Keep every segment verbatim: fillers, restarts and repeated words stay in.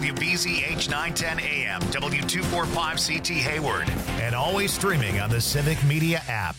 W B Z H nine ten A M, W two forty-five C T Hayward, and always streaming on the Civic Media app.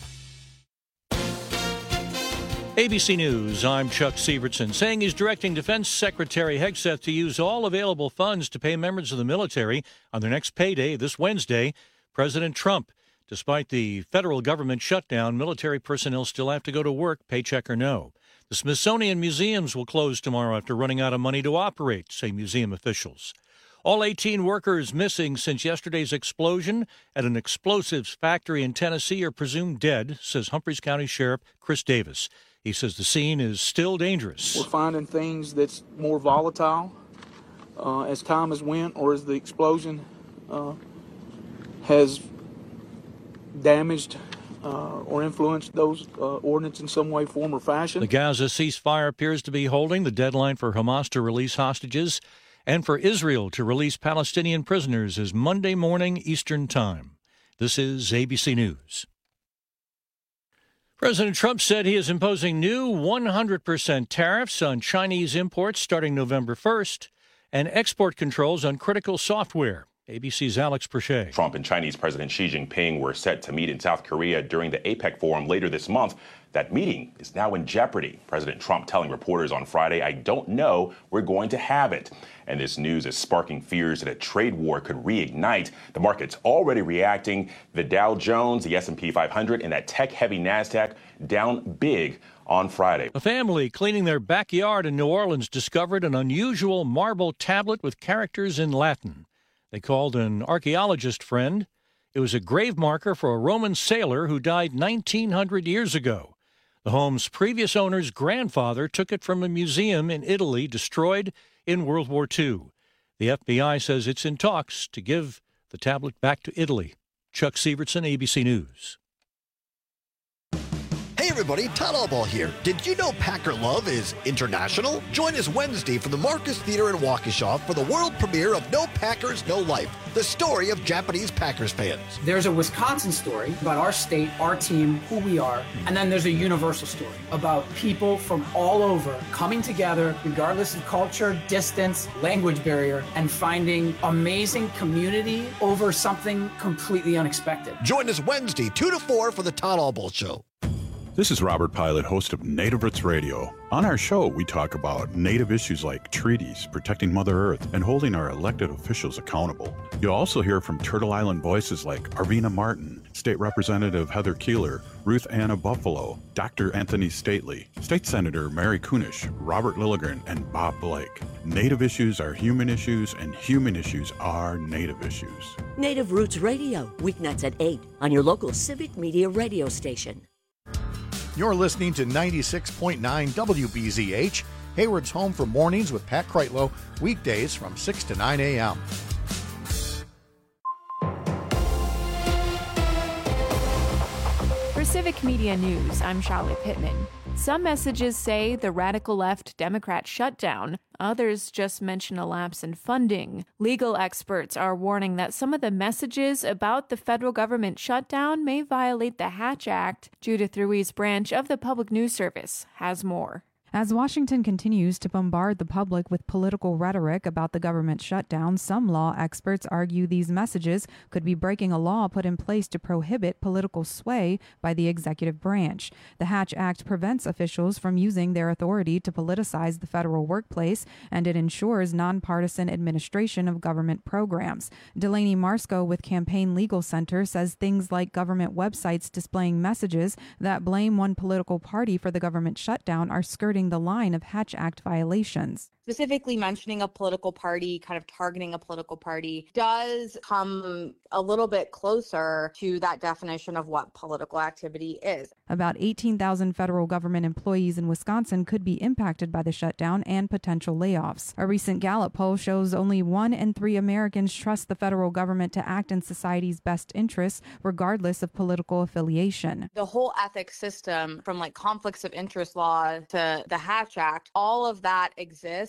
A B C News, I'm Chuck Sievertson, saying he's directing Defense Secretary Hegseth to use all available funds to pay members of the military on their next payday this Wednesday. President Trump, despite the federal government shutdown, military personnel still have to go to work, paycheck or no. The Smithsonian museums will close tomorrow after running out of money to operate, say museum officials. All eighteen workers missing since yesterday's explosion at an explosives factory in Tennessee are presumed dead, says Humphreys County Sheriff Chris Davis. He says the scene is still dangerous. We're finding things that's more volatile uh, as time has went, or as the explosion uh, has damaged uh, or influenced those uh, ordnance in some way, form, or fashion. The Gaza ceasefire appears to be holding. The deadline for Hamas to release hostages and for Israel to release Palestinian prisoners is Monday morning Eastern Time. This is A B C News. President Trump said he is imposing new one hundred percent tariffs on Chinese imports starting November first and export controls on critical software. A B C's Alex Perche. Trump and Chinese President Xi Jinping were set to meet in South Korea during the APEC forum later this month. That meeting is now in jeopardy. President Trump telling reporters on Friday, "I don't know we're going to have it." And this news is sparking fears that a trade war could reignite. The market's already reacting. The Dow Jones, the S and P five hundred, and that tech-heavy NASDAQ down big on Friday. A family cleaning their backyard in New Orleans discovered an unusual marble tablet with characters in Latin. They called an archaeologist friend. It was a grave marker for a Roman sailor who died nineteen hundred years ago. The home's previous owner's grandfather took it from a museum in Italy, destroyed in World War Two. The F B I says it's in talks to give the tablet back to Italy. Chuck Sievertson, A B C News. Hey everybody, Todd Allball here. Did you know Packer Love is international? Join us Wednesday from the Marcus Theater in Waukesha for the world premiere of No Packers, No Life, the story of Japanese Packers fans. There's a Wisconsin story about our state, our team, who we are, and then there's a universal story about people from all over coming together, regardless of culture, distance, language barrier, and finding amazing community over something completely unexpected. Join us Wednesday, two to four for the Todd Allball Show. This is Robert Pilot, host of Native Roots Radio. On our show, we talk about Native issues like treaties, protecting Mother Earth, and holding our elected officials accountable. You'll also hear from Turtle Island voices like Arvina Martin, State Representative Heather Keeler, Ruth Anna Buffalo, Doctor Anthony Stately, State Senator Mary Kunish, Robert Lilligren, and Bob Blake. Native issues are human issues, and human issues are Native issues. Native Roots Radio, weeknights at eight on your local Civic Media radio station. You're listening to ninety-six point nine W B Z H, Hayward's home for mornings with Pat Kreitlow, weekdays from six to nine a.m. For Civic Media News, I'm Charlotte Pittman. Some messages say the radical left Democrat shutdown. Others just mention a lapse in funding. Legal experts are warning that some of the messages about the federal government shutdown may violate the Hatch Act. Judith Ruiz Branch of the Public News Service has more. As Washington continues to bombard the public with political rhetoric about the government shutdown, some law experts argue these messages could be breaking a law put in place to prohibit political sway by the executive branch. The Hatch Act prevents officials from using their authority to politicize the federal workplace, and it ensures nonpartisan administration of government programs. Delaney Marsco with Campaign Legal Center says things like government websites displaying messages that blame one political party for the government shutdown are skirting the line of Hatch Act violations. Specifically mentioning a political party, kind of targeting a political party, does come a little bit closer to that definition of what political activity is. About eighteen thousand federal government employees in Wisconsin could be impacted by the shutdown and potential layoffs. A recent Gallup poll shows only one in three Americans trust the federal government to act in society's best interests, regardless of political affiliation. The whole ethics system, from like conflicts of interest law to the Hatch Act, all of that exists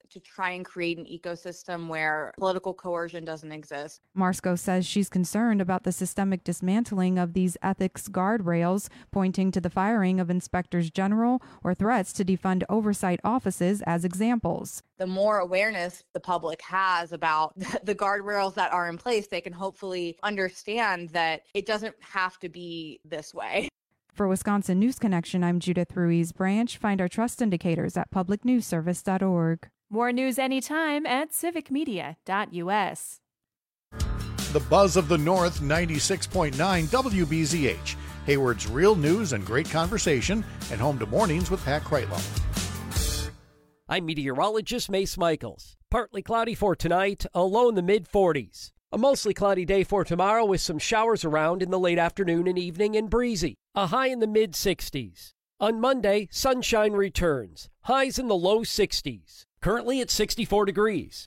to try and create an ecosystem where political coercion doesn't exist. Marsko says she's concerned about the systemic dismantling of these ethics guardrails, pointing to the firing of inspectors general or threats to defund oversight offices as examples. The more awareness the public has about the guardrails that are in place, they can hopefully understand that it doesn't have to be this way. For Wisconsin News Connection, I'm Judith Ruiz Branch. Find our trust indicators at public news service dot org. More news anytime at civic media dot u s. The buzz of the North, ninety-six point nine W B Z H. Hayward's real news and great conversation, and home to Mornings with Pat Kreitlow. I'm meteorologist Mace Michaels. Partly cloudy for tonight, a low in the mid forties. A mostly cloudy day for tomorrow with some showers around in the late afternoon and evening and breezy. A high in the mid sixties. On Monday, sunshine returns. Highs in the low sixties. Currently at sixty-four degrees.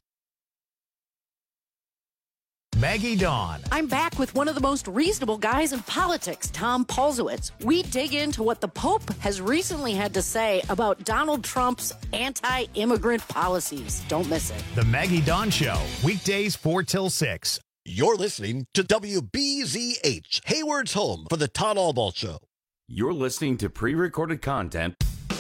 Maggie Dawn. I'm back with one of the most reasonable guys in politics, Tom Polzowitz. We dig into what the Pope has recently had to say about Donald Trump's anti-immigrant policies. Don't miss it. The Maggie Dawn Show, weekdays four till six. You're listening to W B Z H, Hayward's home for the Todd Albaugh Show. You're listening to pre-recorded content.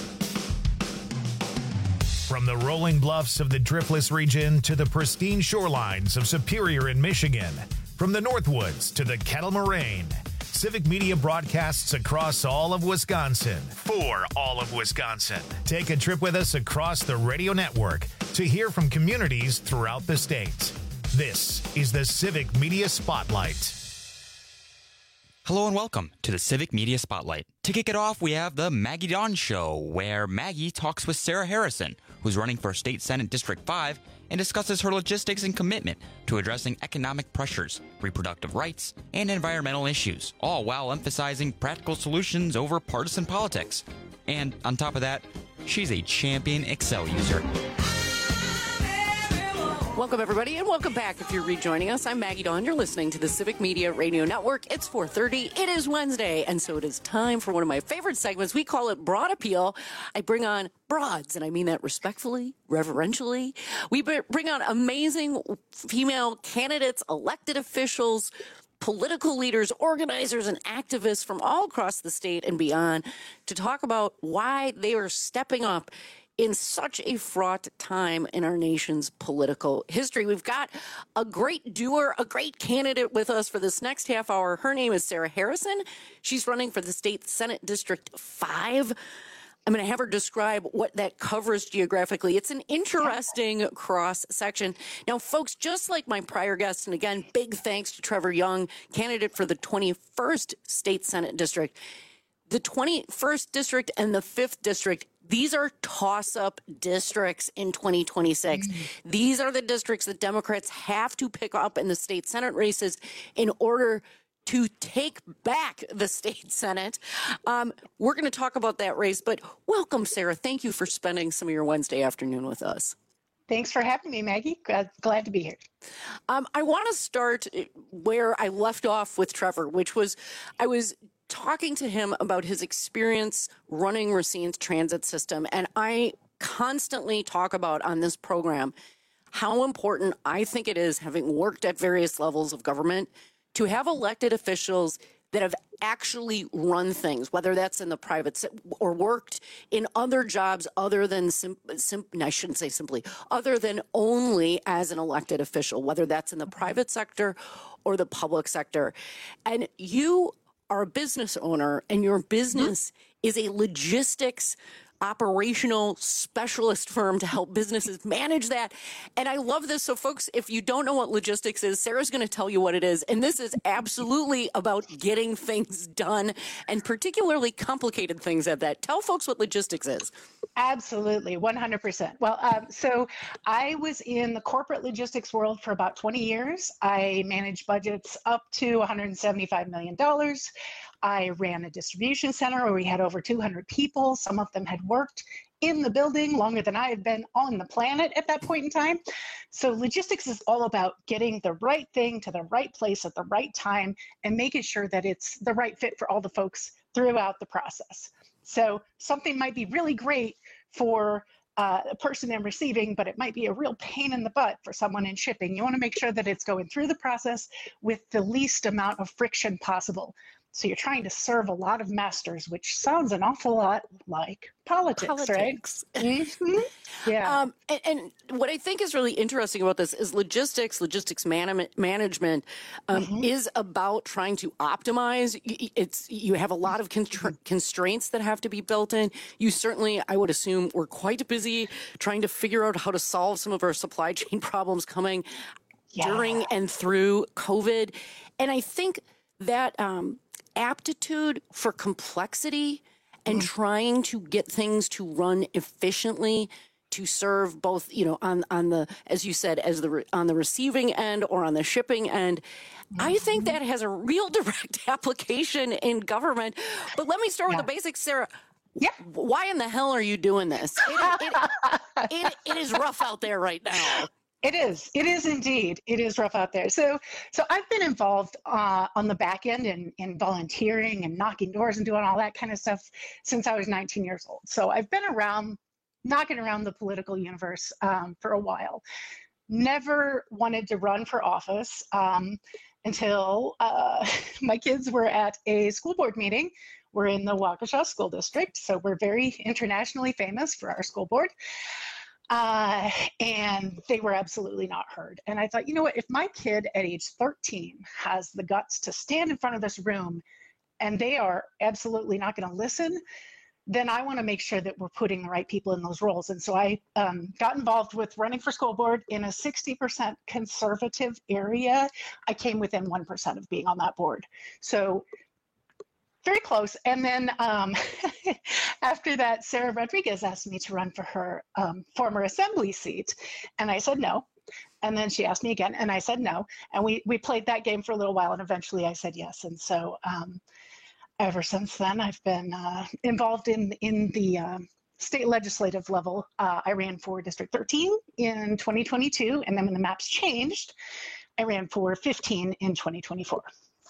From the rolling bluffs of the Driftless region to the pristine shorelines of Superior in Michigan, from the Northwoods to the Kettle Moraine, Civic Media broadcasts across all of Wisconsin for all of Wisconsin. Take a trip with us across the radio network to hear from communities throughout the state. This is the Civic Media Spotlight. Hello and welcome to the Civic Media Spotlight. To kick it off, we have the Maggie Dawn Show, where Maggie talks with Sarah Harrison, who's running for State Senate District five, and discusses her logistics and commitment to addressing economic pressures, reproductive rights, and environmental issues, all while emphasizing practical solutions over partisan politics. And on top of that, she's a champion Excel user. Welcome, everybody, and welcome back. If you're rejoining us, I'm Maggie Dawn. You're listening to the Civic Media Radio Network. It's four thirty. It is Wednesday, and so it is time for one of my favorite segments. We call it Broad Appeal. I bring on broads, and I mean that respectfully, reverentially. We bring on amazing female candidates, elected officials, political leaders, organizers, and activists from all across the state and beyond to talk about why they are stepping up in such a fraught time in our nation's political history. We've got a great doer, a great candidate with us for this next half hour. Her name is Sarah Harrison. She's running for the State Senate District five. I'm going to have her describe what that covers geographically. It's an interesting cross section. Now, folks, just like my prior guests, and again, big thanks to Trevor Young, candidate for the twenty-first State Senate District. The twenty-first District and the fifth District, these are toss-up districts in twenty twenty-six. Mm-hmm. These are the districts that Democrats have to pick up in the state Senate races in order to take back the state Senate. Um, we're going to talk about that race, but welcome, Sarah. Thank you for spending some of your Wednesday afternoon with us. Thanks for having me, Maggie. Glad, glad to be here. Um, I want to start where I left off with Trevor, which was I was talking to him about his experience running Racine's transit system. And I constantly talk about on this program how important I think it is, having worked at various levels of government, to have elected officials that have actually run things, whether that's in the private se- or worked in other jobs other than, sim- sim- I shouldn't say simply, other than only as an elected official, whether that's in the private sector or the public sector. And you are a business owner, and your business is a logistics operational specialist firm to help businesses manage that. And I love this. So folks, if you don't know what logistics is, Sarah's going to tell you what it is. And this is absolutely about getting things done, and particularly complicated things at that. Tell folks what logistics is. Absolutely, one hundred percent. Well, um, so I was in the corporate logistics world for about twenty years. I managed budgets up to one hundred seventy-five million dollars. I ran a distribution center where we had over two hundred people. Some of them had worked in the building longer than I had been on the planet at that point in time. So logistics is all about getting the right thing to the right place at the right time and making sure that it's the right fit for all the folks throughout the process. So something might be really great for uh, person in receiving, but it might be a real pain in the butt for someone in shipping. You want to make sure that it's going through the process with the least amount of friction possible. So you're trying to serve a lot of masters, which sounds an awful lot like politics, Politics. right? Mm-hmm. Yeah. Um, and, and what I think is really interesting about this is logistics, logistics man- management um, mm-hmm. is about trying to optimize. It's you have a lot of constra- constraints that have to be built in. You certainly, I would assume, were quite busy trying to figure out how to solve some of our supply chain problems coming yeah. during and through COVID. And I think that um, aptitude for complexity and mm. trying to get things to run efficiently to serve both, you know, on, on the, as you said, as the, re- on the receiving end or on the shipping end. Mm-hmm. I think that has a real direct application in government. But let me start yeah. with the basics, Sarah. Yeah. Why in the hell are you doing this? It, it, it, it is rough out there right now. It is. It is indeed. It is rough out there. So, so I've been involved uh, on the back end in, in volunteering and knocking doors and doing all that kind of stuff since I was nineteen years old. So I've been around, knocking around the political universe um, for a while. Never wanted to run for office um, until uh, my kids were at a school board meeting. We're in the Waukesha School District, so we're very internationally famous for our school board. Uh, and they were absolutely not heard. And I thought, you know what, if my kid at age thirteen has the guts to stand in front of this room and they are absolutely not going to listen, then I want to make sure that we're putting the right people in those roles. And so I um, got involved with running for school board in a sixty percent conservative area. I came within one percent of being on that board. So very close. And then um, after that, Sarah Rodriguez asked me to run for her um, former assembly seat. And I said no. And then she asked me again, and I said no. And we, we played that game for a little while, and eventually I said yes. And so um, ever since then, I've been uh, involved in, in the um, state legislative level. Uh, I ran for District thirteen in twenty twenty-two, and then when the maps changed, I ran for fifteen in twenty twenty-four.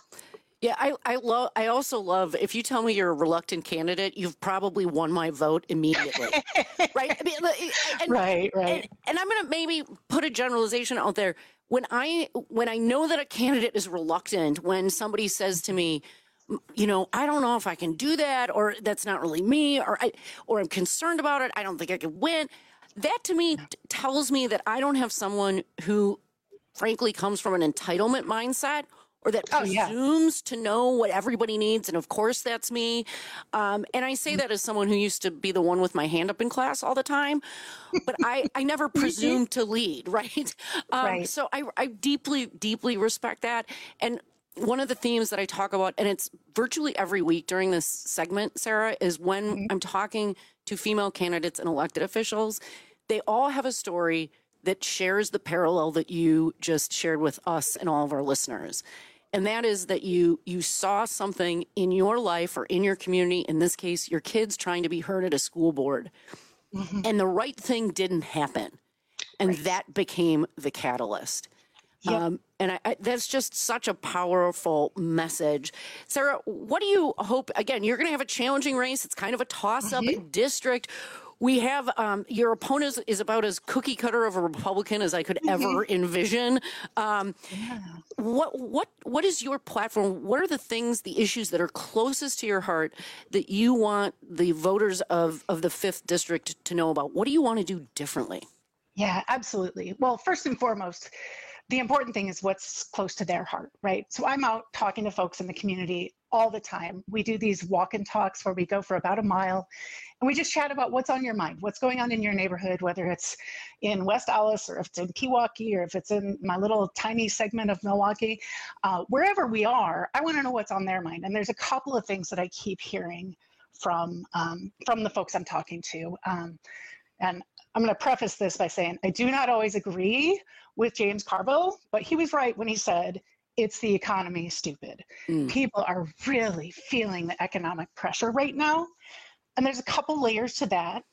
Yeah, I I love. I also love. If you tell me you're a reluctant candidate, you've probably won my vote immediately, right? I mean, and, right, right. And, and I'm going to maybe put a generalization out there. When I when I know that a candidate is reluctant, when somebody says to me, you know, I don't know if I can do that, or that's not really me, or I or I'm concerned about it. I don't think I could win. That to me t- tells me that I don't have someone who, frankly, comes from an entitlement mindset, or that presumes oh, yeah. to know what everybody needs. And of course, that's me. Um, and I say that as someone who used to be the one with my hand up in class all the time. But I, I never presumed to lead, right? Um, right. So I, I deeply, deeply respect that. And one of the themes that I talk about, and it's virtually every week during this segment, Sarah, is when mm-hmm. I'm talking to female candidates and elected officials, they all have a story that shares the parallel that you just shared with us and all of our listeners. And that is that you you saw something in your life or in your community, in this case, your kids trying to be heard at a school board, mm-hmm. and the right thing didn't happen. And right. that became the catalyst. Yep. Um, and I, I, that's just such a powerful message. Sarah, what do you hope? Again, you're going to have a challenging race. It's kind of a toss-up mm-hmm. district. We have um, your opponent is about as cookie cutter of a Republican as I could ever mm-hmm. envision. Um, yeah. What what what is your platform? What are the things, the issues that are closest to your heart that you want the voters of, of the fifth district to know about? What do you want to do differently? Yeah, absolutely. Well, first and foremost, the important thing is what's close to their heart, right? So I'm out talking to folks in the community all the time. We do these walk and talks where we go for about a mile and we just chat about what's on your mind, what's going on in your neighborhood, whether it's in West Allis or if it's in Pewaukee or if it's in my little tiny segment of Milwaukee. Uh, wherever we are, I want to know what's on their mind. And there's a couple of things that I keep hearing from, um, from the folks I'm talking to. Um, and I'm going to preface this by saying I do not always agree with James Carville, but he was right when he said, it's the economy, stupid. Mm. People are really feeling the economic pressure right now. And there's a couple layers to that.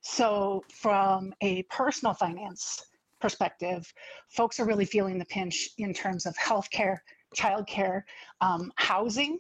So from a personal finance perspective, folks are really feeling the pinch in terms of healthcare, childcare, um, housing,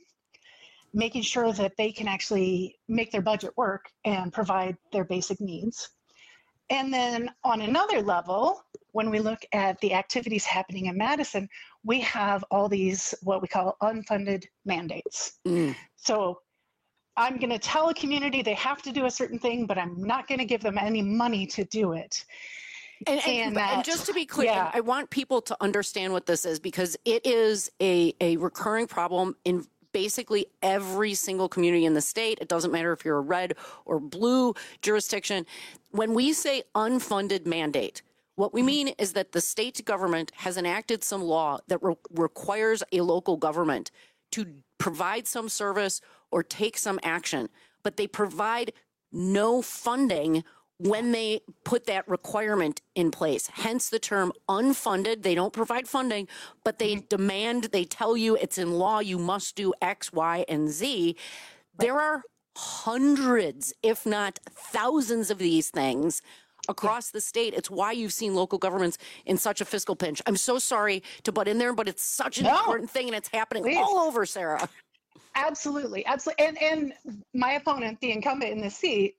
making sure that they can actually make their budget work and provide their basic needs. And then on another level, when we look at the activities happening in Madison, we have all these what we call unfunded mandates. Mm. So I'm going to tell a community they have to do a certain thing, but I'm not going to give them any money to do it. And, and, and, that, and just to be clear, yeah. I want people to understand what this is, because it is a, a recurring problem in basically every single community in the state. It doesn't matter if you're a red or blue jurisdiction. When we say unfunded mandate, what we mean is that the state government has enacted some law that re- requires a local government to provide some service or take some action, but they provide no funding when they put that requirement in place. Hence the term unfunded. They don't provide funding, but they demand, they tell you it's in law, you must do X, Y, and Z. There are hundreds, if not thousands of these things across the state. It's why you've seen local governments in such a fiscal pinch. I'm so sorry to butt in there, but it's such an no. important thing, and it's happening Please. all over, Sarah. Absolutely. Absolutely. And, and my opponent, the incumbent in the seat,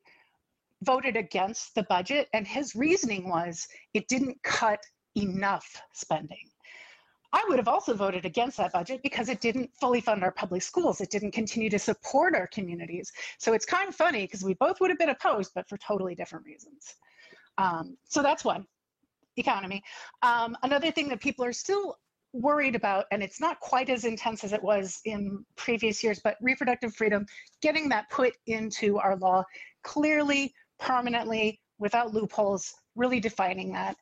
voted against the budget, and his reasoning was it didn't cut enough spending. I would have also voted against that budget because it didn't fully fund our public schools. It didn't continue to support our communities. So it's kind of funny because we both would have been opposed, but for totally different reasons. Um, so that's one, economy. Um, another thing that people are still worried about, and it's not quite as intense as it was in previous years, but reproductive freedom, getting that put into our law clearly, permanently, without loopholes, really defining that.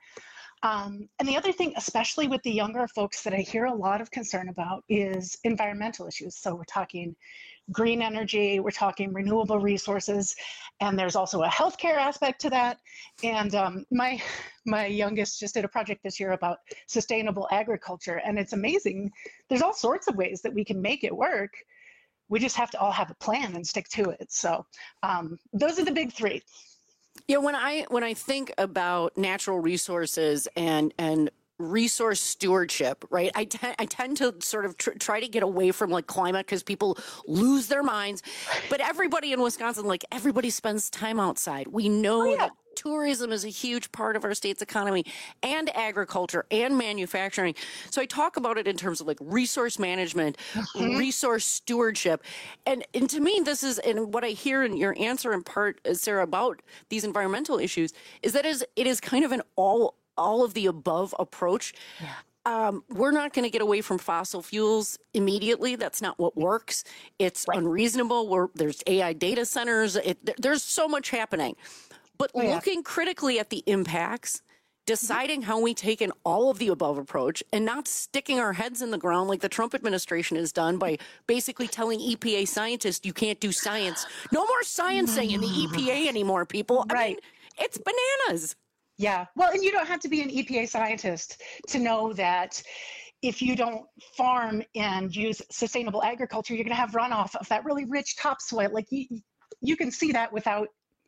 Um, and the other thing, especially with the younger folks that I hear a lot of concern about, is environmental issues. So we're talking green energy, we're talking renewable resources, and there's also a healthcare aspect to that. And um, my my youngest just did a project this year about sustainable agriculture, and it's amazing. There's all sorts of ways that we can make it work. We just have to all have a plan and stick to it. So um, those are the big three. Yeah, when I when I think about natural resources and and resource stewardship, right? I, te- I tend to sort of tr- try to get away from like climate because people lose their minds. But everybody in Wisconsin, like everybody spends time outside. We know oh, yeah. that tourism is a huge part of our state's economy, and agriculture and manufacturing. So I talk about it in terms of like resource management, mm-hmm. resource stewardship. And, and to me, this is, and what I hear in your answer in part, Sarah, about these environmental issues is that is it is kind of an all all of the above approach. Yeah. Um, we're not going to get away from fossil fuels immediately. That's not what works. It's right. unreasonable. We're, there's A I data centers. It, there's so much happening. But oh, yeah. looking critically at the impacts, deciding how we take an all of the above approach, and not sticking our heads in the ground like the Trump administration has done by basically telling E P A scientists you can't do science. No more sciencing in the E P A anymore, people. I right. mean, it's bananas. Yeah. Well, and you don't have to be an E P A scientist to know that if you don't farm and use sustainable agriculture, you're going to have runoff of that really rich topsoil. Like you, you can see that without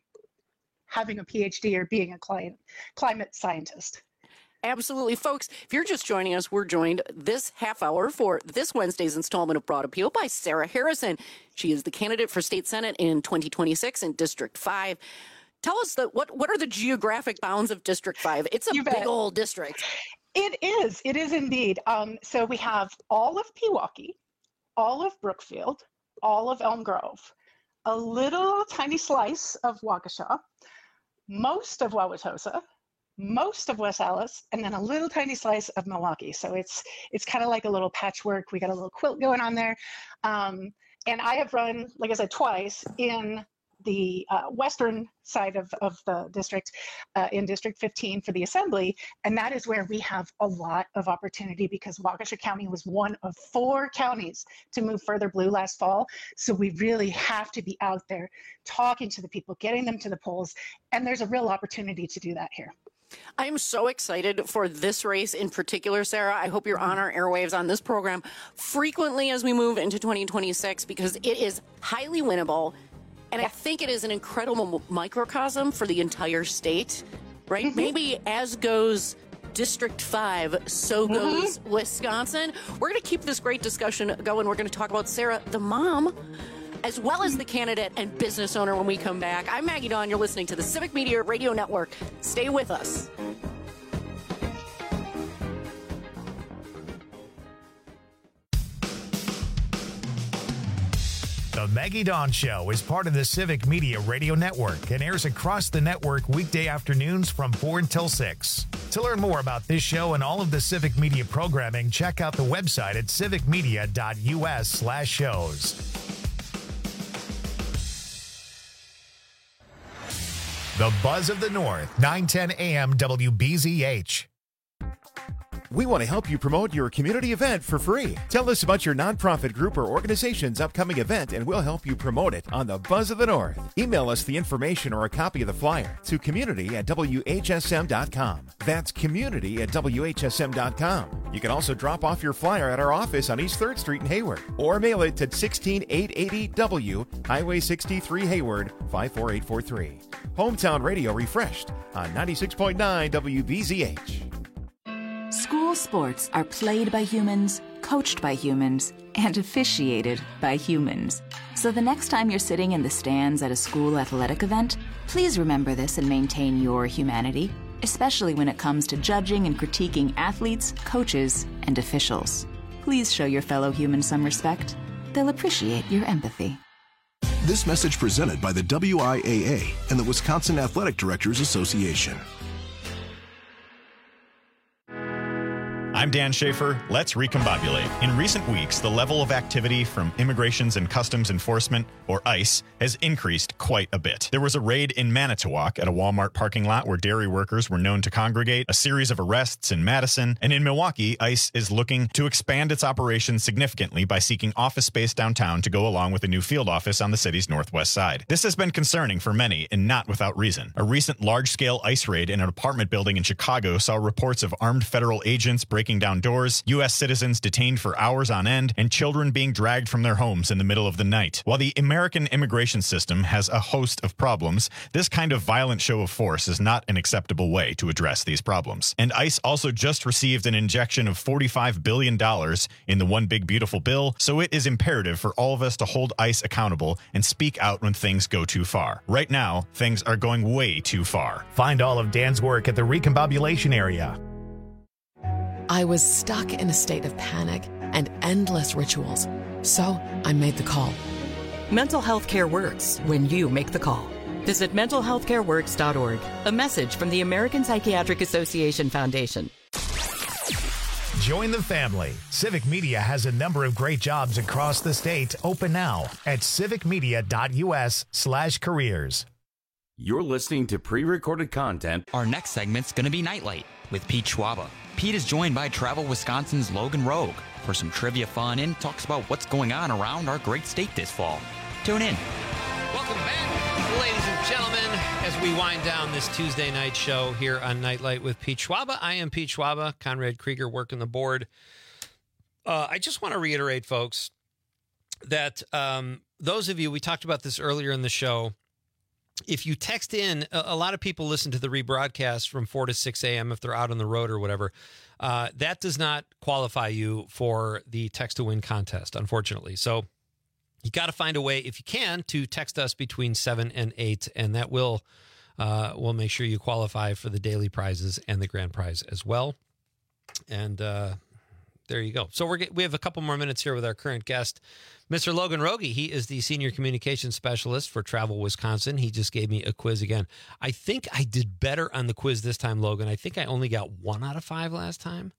having a P H D or being a climate, climate scientist. Absolutely. Folks, if you're just joining us, we're joined this half hour for this Wednesday's installment of Broad Appeal by Sarah Harrison. She is the candidate for state senate in twenty twenty-six in District five. Tell us the, what, what are the geographic bounds of District five? It's a big old district. It is. It is indeed. Um, so we have all of Pewaukee, all of Brookfield, all of Elm Grove, a little tiny slice of Waukesha, most of Wauwatosa, most of West Allis, and then a little tiny slice of Milwaukee. So it's it's kind of like a little patchwork. We got a little quilt going on there. Um, and I have run, like I said, twice in the uh, western side of, of the district, uh, in District fifteen for the Assembly, and that is where we have a lot of opportunity because Waukesha County was one of four counties to move further blue last fall. So we really have to be out there talking to the people, getting them to the polls, and there's a real opportunity to do that here. I am so excited for this race in particular, Sarah. I hope you're on our airwaves on this program frequently as we move into twenty twenty-six because it is highly winnable. And I think it is an incredible microcosm for the entire state, right? Mm-hmm. Maybe as goes District five, so goes mm-hmm. Wisconsin. We're going to keep this great discussion going. We're going to talk about Sarah, the mom as well as the candidate and business owner when we come back. I'm Maggie Dawn. You're listening to the Civic Media Radio Network. Stay with us. The Maggie Dawn Show is part of the Civic Media Radio Network and airs across the network weekday afternoons from four until six. To learn more about this show and all of the Civic Media programming, check out the website at civicmedia.us slash shows. The Buzz of the North, nine ten A M W B Z H. We want to help you promote your community event for free. Tell us about your nonprofit group or organization's upcoming event and we'll help you promote it on the Buzz of the North. Email us the information or a copy of the flyer to community at W H S M dot com. That's community at W H S M dot com. You can also drop off your flyer at our office on East third Street in Hayward or mail it to sixteen eight eighty W, Highway sixty-three, Hayward, five four eight four three. Hometown Radio refreshed on ninety-six point nine W B Z H. School sports are played by humans, coached by humans, and officiated by humans. So the next time you're sitting in the stands at a school athletic event, please remember this and maintain your humanity, especially when it comes to judging and critiquing athletes, coaches, and officials. Please show your fellow humans some respect. They'll appreciate your empathy. This message presented by the W I A A and the Wisconsin Athletic Directors Association. I'm Dan Schaefer. Let's recombobulate. In recent weeks, the level of activity from Immigrations and Customs Enforcement, or ICE, has increased quite a bit. There was a raid in Manitowoc at a Walmart parking lot where dairy workers were known to congregate, a series of arrests in Madison, and in Milwaukee, ICE is looking to expand its operations significantly by seeking office space downtown to go along with a new field office on the city's northwest side. This has been concerning for many, and not without reason. A recent large-scale ICE raid in an apartment building in Chicago saw reports of armed federal agents breaking down doors, U S citizens detained for hours on end, and children being dragged from their homes in the middle of the night. While the American immigration system has a host of problems, this kind of violent show of force is not an acceptable way to address these problems. And ICE also just received an injection of forty-five billion dollars in the One Big Beautiful Bill, so it is imperative for all of us to hold ICE accountable and speak out when things go too far. Right now, things are going way too far. Find all of Dan's work at the Recombobulation area. I was stuck in a state of panic and endless rituals, so I made the call. Mental health care works when you make the call. Visit mental health care works dot org. A message from the American Psychiatric Association Foundation. Join the family. Civic Media has a number of great jobs across the state open now at civicmedia.us slash careers. You're listening to pre-recorded content. Our next segment's going to be Nightlight with Pete Schwaba. Pete is joined by Travel Wisconsin's Logan Rogue for some trivia fun and talks about what's going on around our great state this fall. Tune in. Welcome back, ladies and gentlemen, as we wind down this Tuesday night show here on Nightlight with Pete Schwaba. I am Pete Schwaba, Conrad Krieger working the board. Uh, I just want to reiterate, folks, that um, those of you, we talked about this earlier in the show, if you text in, a, a lot of people listen to the rebroadcast from four to six a.m. if they're out on the road or whatever. Uh, that does not qualify you for the text to win contest, unfortunately. So you got to find a way, if you can, to text us between seven and eight, and that will uh, will make sure you qualify for the daily prizes and the grand prize as well. And uh, there you go. So we're we have a couple more minutes here with our current guest, Mister Logan Rogie. He is the Senior Communications Specialist for Travel Wisconsin. He just gave me a quiz again. I think I did better on the quiz this time, Logan. I think I only got one out of five last time.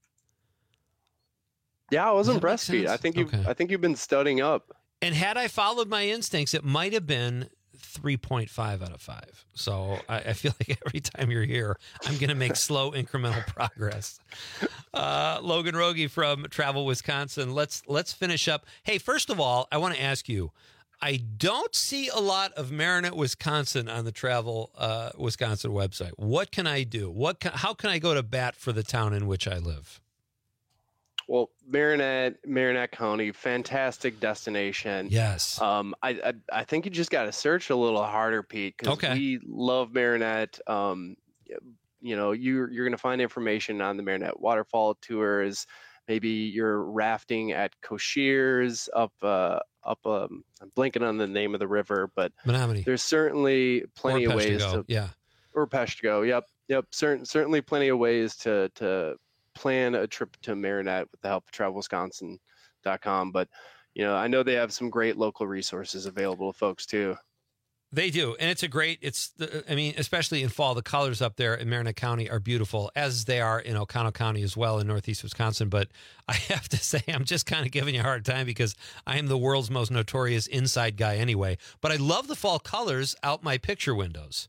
Yeah, I was impressed, Pete. I think you've, okay. I think you've been studying up. And had I followed my instincts, it might have been three point five out of five. So I, I feel like every time you're here, I'm going to make slow incremental progress. Uh, Logan Rogie from Travel Wisconsin. Let's let's finish up. Hey, first of all, I want to ask you, I don't see a lot of Marinette, Wisconsin on the Travel uh, Wisconsin website. What can I do? What can, how can I go to bat for the town in which I live? Well, Marinette, Marinette County, fantastic destination. Yes. Um, I, I, I think you just got to search a little harder, Pete, because okay. we love Marinette. Um, you know, you're, you're going to find information on the Marinette Waterfall Tours, Maybe you're rafting at Cocchiers up, uh, up. Um, I'm blanking on the name of the river, but Menominee. There's certainly plenty Or of ways Peshtigo, to, yeah, or Peshtigo. Yep, yep. Certain, certainly plenty of ways to to plan a trip to Marinette with the help of travel wisconsin dot com. But you know, I know they have some great local resources available to folks too. They do, and it's a great. It's, the, I mean, especially in fall, the colors up there in Marinette County are beautiful, as they are in Oconto County as well in northeast Wisconsin. But I have to say, I'm just kind of giving you a hard time because I am the world's most notorious inside guy anyway. But I love the fall colors out my picture windows.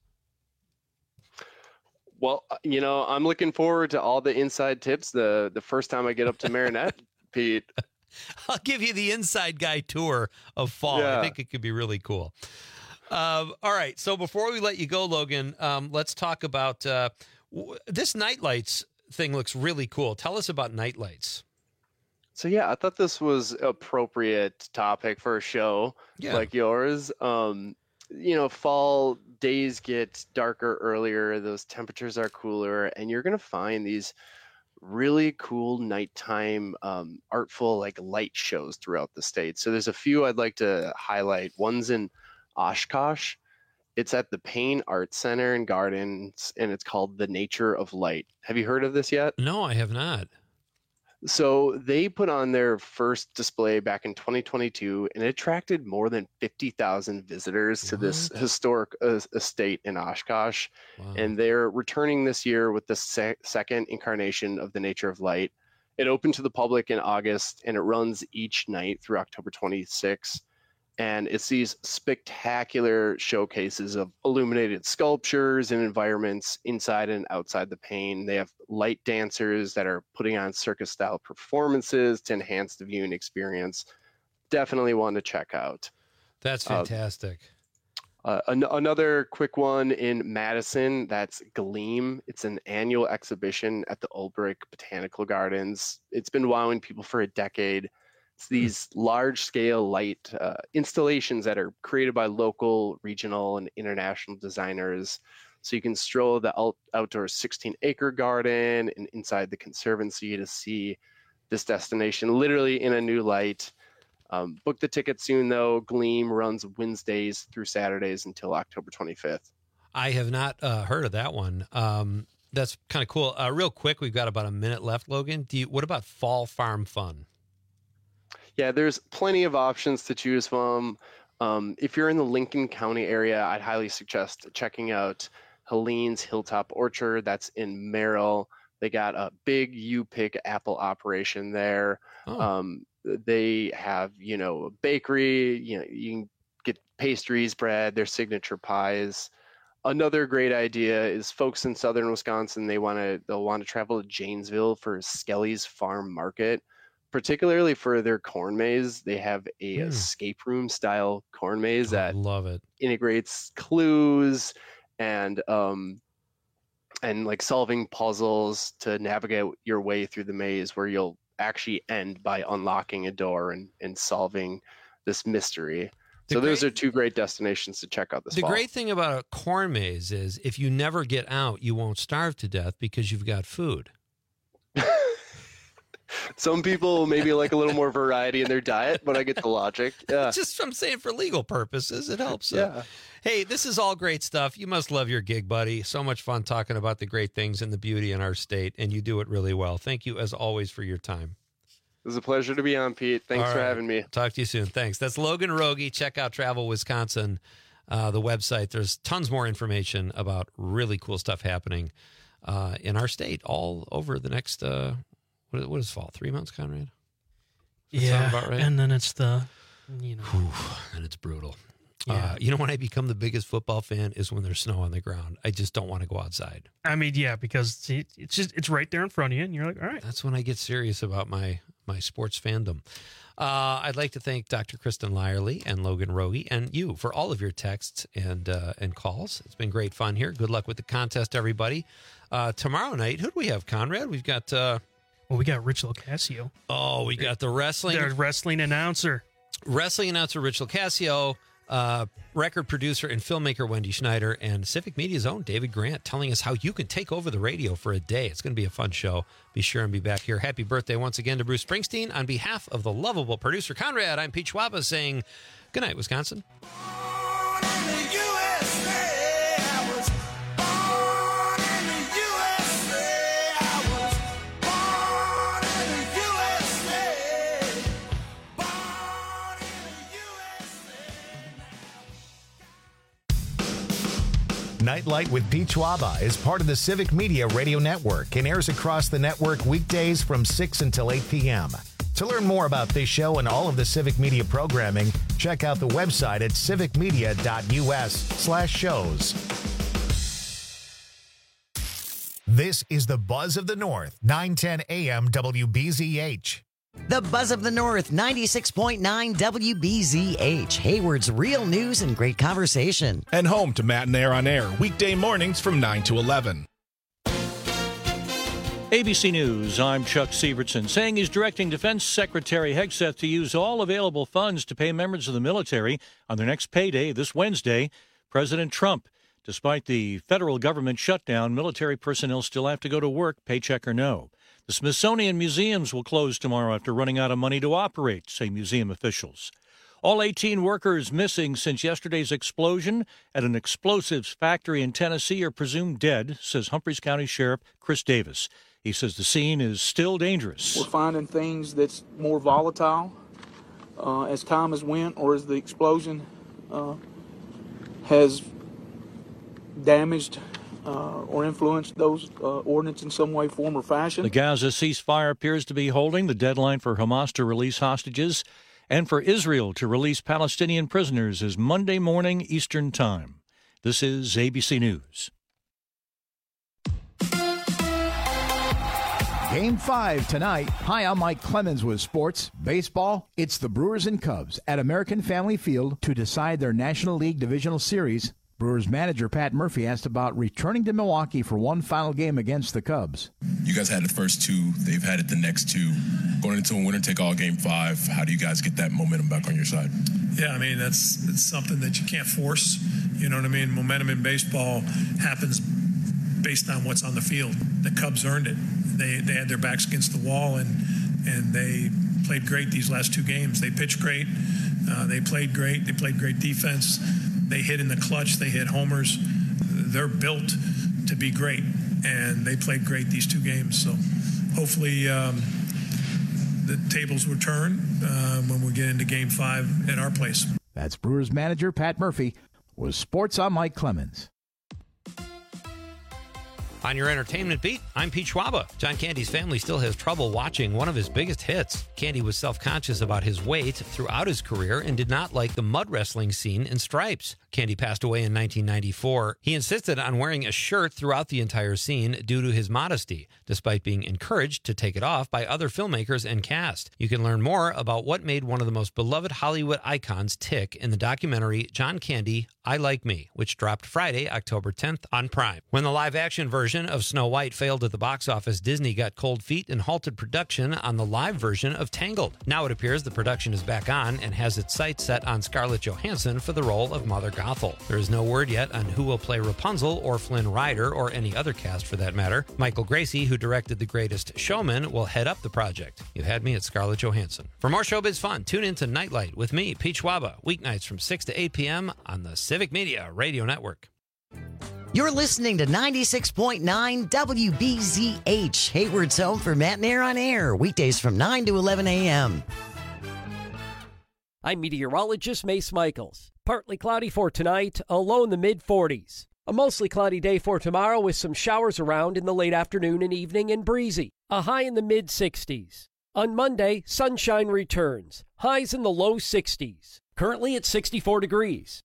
Well, you know, I'm looking forward to all the inside tips the the first time I get up to Marinette, Pete. I'll give you the inside guy tour of fall. Yeah. I think it could be really cool. Um, all right. So before we let you go, Logan, um, let's talk about uh, w- this Nightlights thing. Looks really cool. Tell us about Nightlights. So yeah, I thought this was appropriate topic for a show Yeah. like yours. Um, you know, fall days get darker earlier, those temperatures are cooler, and you're gonna find these really cool nighttime um, artful like light shows throughout the state. So there's a few I'd like to highlight. One's in Oshkosh. It's at the Payne Art Center and Gardens, and it's called The Nature of Light. Have you heard of this yet? No, I have not. So they put on their first display back in twenty twenty-two, and it attracted more than fifty thousand visitors to this historic uh, estate in Oshkosh. Wow. And they're returning this year with the se- second incarnation of The Nature of Light. It opened to the public in August, and it runs each night through October twenty-sixth. And it's these spectacular showcases of illuminated sculptures and environments inside and outside the Payne. They have light dancers that are putting on circus-style performances to enhance the viewing experience. Definitely one to check out. That's fantastic. Uh, uh, an- another quick one in Madison, that's Gleam. It's an annual exhibition at the Ulbrich Botanical Gardens. It's been wowing people for a decade. It's these large-scale light uh, installations that are created by local, regional, and international designers. So you can stroll the out- outdoor sixteen-acre garden and inside the conservancy to see this destination literally in a new light. Um, book the ticket soon, though. Gleam runs Wednesdays through Saturdays until October twenty-fifth. I have not uh, heard of that one. Um, that's kind of cool. Uh, real quick, we've got about a minute left, Logan. Do you, what about Fall Farm Fun? Yeah, there's plenty of options to choose from. Um, if you're in the Lincoln County area, I'd highly suggest checking out Helene's Hilltop Orchard. That's in Merrill. They got a big U-Pick apple operation there. Oh. Um, they have, you know, a bakery. You know, you can get pastries, bread, their signature pies. Another great idea is folks in southern Wisconsin. They want to they'll want to travel to Janesville for Skelly's Farm Market. Particularly for their corn maze, they have a Mm. escape room style corn maze that love it. integrates clues and um and like solving puzzles to navigate your way through the maze, where you'll actually end by unlocking a door and and solving this mystery. The so those great- are two great destinations to check out this The fall. great thing about a corn maze is if you never get out, you won't starve to death because you've got food. Some people maybe like a little more variety in their diet, but I get the logic. Yeah. Just I'm saying for legal purposes, it helps. uh, Yeah. Hey, this is all great stuff. You must love your gig, buddy. So much fun talking about the great things and the beauty in our state, and you do it really well. Thank you, as always, for your time. It was a pleasure to be on, Pete. Thanks All for right. having me. Talk to you soon. Thanks. That's Logan Rogie. Check out Travel Wisconsin, uh, the website. There's tons more information about really cool stuff happening uh, in our state all over the next, uh, what, what is fall? Three months, Conrad? Does that Yeah, sound about right? and then it's the, you know, Whew, and it's brutal. Yeah. Uh, you know, when I become the biggest football fan is when there's snow on the ground. I just don't want to go outside. I mean, yeah, because it, it's just it's right there in front of you, and you're like, all right. That's when I get serious about my my sports fandom. Uh, I'd like to thank Doctor Kristen Lyerly and Logan Rogie and you for all of your texts and uh, and calls. It's been great fun here. Good luck with the contest, everybody. Uh, tomorrow night, who do we have, Conrad? We've got. Uh, well, we got Rich Locascio. Oh, we got the wrestling. The wrestling announcer. Wrestling announcer Rich Locascio. Uh, record producer and filmmaker Wendy Schneider, and Civic Media's own David Grant telling us how you can take over the radio for a day. It's going to be a fun show. Be sure and be back here. Happy birthday once again to Bruce Springsteen. On behalf of the lovable producer Conrad, I'm Pete Schwaba saying good night, Wisconsin. Nightlight with Pete Schwaba is part of the Civic Media Radio Network and airs across the network weekdays from six until eight p.m. To learn more about this show and all of the Civic Media programming, check out the website at civicmedia.us slash shows. This is the Buzz of the North, nine ten a.m. W B Z H. The Buzz of the North, ninety-six point nine W B Z H, Hayward's real news and great conversation. And home to Matt and Air on Air, weekday mornings from nine to eleven. A B C News, I'm Chuck Severson, saying he's directing Defense Secretary Hegseth to use all available funds to pay members of the military on their next payday this Wednesday. President Trump, despite the federal government shutdown, military personnel still have to go to work, paycheck or no. The Smithsonian Museums will close tomorrow after running out of money to operate, say museum officials. All eighteen workers missing since yesterday's explosion at an explosives factory in Tennessee are presumed dead, says Humphreys County Sheriff Chris Davis. He says the scene is still dangerous. We're finding things that's more volatile uh, as time has went or as the explosion uh, has damaged Uh, or influenced those uh, ordinance in some way, form, or fashion. The Gaza ceasefire appears to be holding. The deadline for Hamas to release hostages and for Israel to release Palestinian prisoners is Monday morning Eastern Time. This is A B C News. Game five tonight. Hi, I'm Mike Clemens with sports. Baseball, it's the Brewers and Cubs at American Family Field to decide their National League Divisional Series. Brewers manager Pat Murphy asked about returning to Milwaukee for one final game against the Cubs. You guys had the first two. They've had it the next two. Going into a winner-take-all game five, how do you guys get that momentum back on your side? Yeah, I mean, that's, that's something that you can't force. You know what I mean? Momentum in baseball happens based on what's on the field. The Cubs earned it. They they had their backs against the wall, and and they played great these last two games. They pitched great. Uh, they played great. They played great defense. They hit in the clutch. They hit homers. They're built to be great, and they played great these two games. So hopefully um, the tables will turn uh, when we get into game five at our place. That's Brewers manager Pat Murphy. With sports, I'm Mike Clemens. On your entertainment beat, I'm Pete Schwaba. John Candy's family still has trouble watching one of his biggest hits. Candy was self-conscious about his weight throughout his career and did not like the mud wrestling scene in stripes. Candy passed away in nineteen ninety-four. He insisted on wearing a shirt throughout the entire scene due to his modesty, despite being encouraged to take it off by other filmmakers and cast. You can learn more about what made one of the most beloved Hollywood icons tick in the documentary John Candy, I Like Me, which dropped Friday, October tenth on Prime. When the live-action version of Snow White failed at the box office, Disney got cold feet and halted production on the live version of Tangled. Now it appears the production is back on and has its sights set on Scarlett Johansson for the role of Mother Gothel. There is no word yet on who will play Rapunzel or Flynn Rider or any other cast for that matter. Michael Gracie, who directed The Greatest Showman, will head up the project. You had me at Scarlett Johansson. For more showbiz fun, tune in to Nightlight with me, Pete Schwaba, weeknights from six to eight p.m. on the Civic Media Radio Network. You're listening to ninety-six point nine W B Z H, Hayward's home for Matt and Air on Air, weekdays from nine to eleven a.m. I'm meteorologist Mace Michaels. Partly cloudy for tonight, a low in the mid forties. A mostly cloudy day for tomorrow with some showers around in the late afternoon and evening and breezy. A high in the mid sixties. On Monday, sunshine returns. Highs in the low sixties. Currently at sixty-four degrees.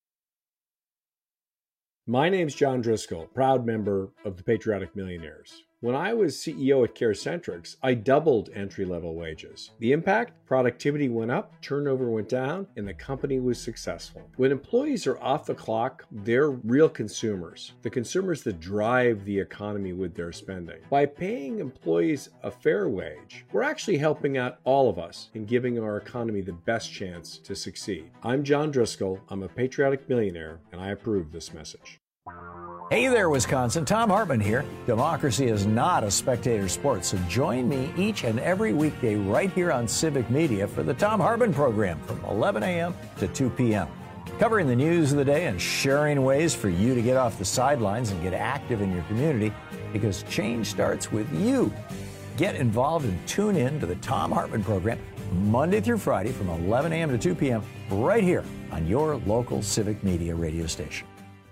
My name's John Driscoll, proud member of the Patriotic Millionaires. When I was C E O at CareCentrix, I doubled entry-level wages. The impact? Productivity went up, turnover went down, and the company was successful. When employees are off the clock, they're real consumers, the consumers that drive the economy with their spending. By paying employees a fair wage, we're actually helping out all of us in giving our economy the best chance to succeed. I'm John Driscoll. I'm a patriotic millionaire, and I approve this message. Hey there, Wisconsin. Tom Hartman here. Democracy is not a spectator sport, so join me each and every weekday right here on Civic Media for the Tom Hartman program from eleven a.m. to two p.m. Covering the news of the day and sharing ways for you to get off the sidelines and get active in your community, because change starts with you. Get involved and tune in to the Tom Hartman program Monday through Friday from eleven a.m. to two p.m. right here on your local Civic Media radio station.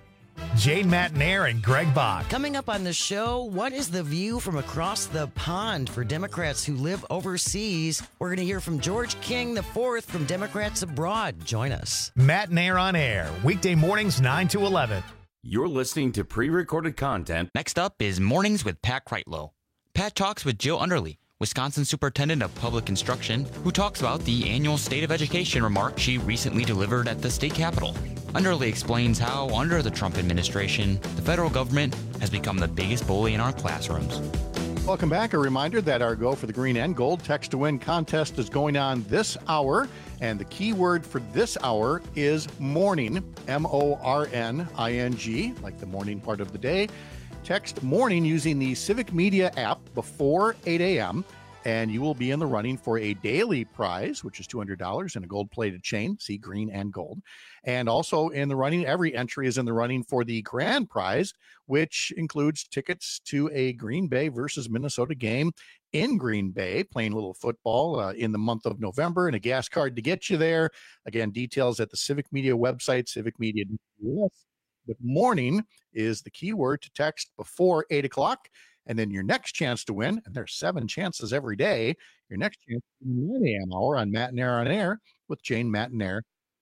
Jane Matnair and Greg Bach. Coming up on the show, what is the view from across the pond for Democrats who live overseas? We're going to hear from George King the fourth from Democrats Abroad. Join us. Matnair on Air, weekday mornings nine to eleven. You're listening to pre-recorded content. Next up is Mornings with Pat Kreitlow. Pat talks with Jill Underly, Wisconsin Superintendent of Public Instruction, who talks about the annual State of Education remark she recently delivered at the state capitol. Underly explains how, under the Trump administration, the federal government has become the biggest bully in our classrooms. Welcome back. A reminder that our Go for the Green and Gold Text to Win contest is going on this hour. And the key word for this hour is morning, M O R N I N G, like the morning part of the day. Text morning using the Civic Media app before eight a.m. and you will be in the running for a daily prize, which is two hundred dollars and a gold-plated chain, see green and gold. And also in the running, every entry is in the running for the grand prize, which includes tickets to a Green Bay versus Minnesota game in Green Bay, playing a little football uh, in the month of November, and a gas card to get you there. Again, details at the Civic Media website, civic media dot U S. But morning is the key word to text before eight o'clock. And then your next chance to win, and there's seven chances every day, your next chance is nine a.m. hour on Matnair on Air with Jane Matnair.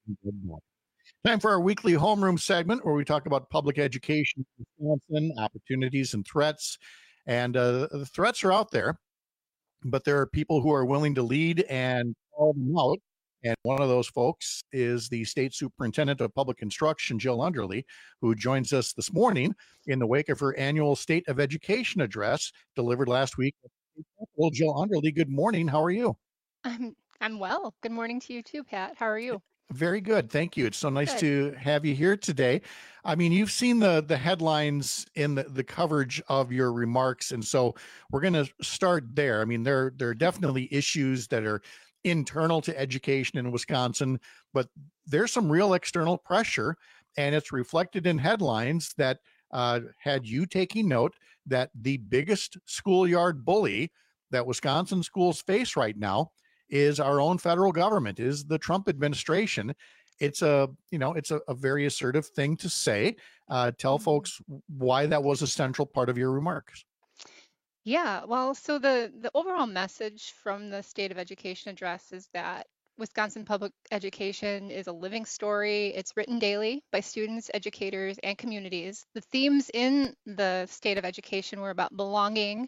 Time for our weekly homeroom segment where we talk about public education in Wisconsin, opportunities and threats. And uh, the threats are out there, but there are people who are willing to lead and call them out. And one of those folks is the State Superintendent of Public Instruction, Jill Underly, who joins us this morning in the wake of her annual State of Education address delivered last week. Well, Jill Underly, good morning. How are you? I'm I'm well. Good morning to you too, Pat. How are you? Very good. Thank you. It's so nice Good. to have you here today. I mean, you've seen the the headlines in the, the coverage of your remarks. And so we're going to start there. I mean, there, there are definitely issues that are internal to education in Wisconsin, but there's some real external pressure, and it's reflected in headlines that uh, had you taking note that the biggest schoolyard bully that Wisconsin schools face right now is our own federal government, is the Trump administration. It's a, you know, it's a, a very assertive thing to say. Uh, tell folks why that was a central part of your remarks. Yeah, well, so the the overall message from the State of Education address is that Wisconsin public education is a living story. It's written daily by students, educators, and communities. The themes in the State of Education were about belonging,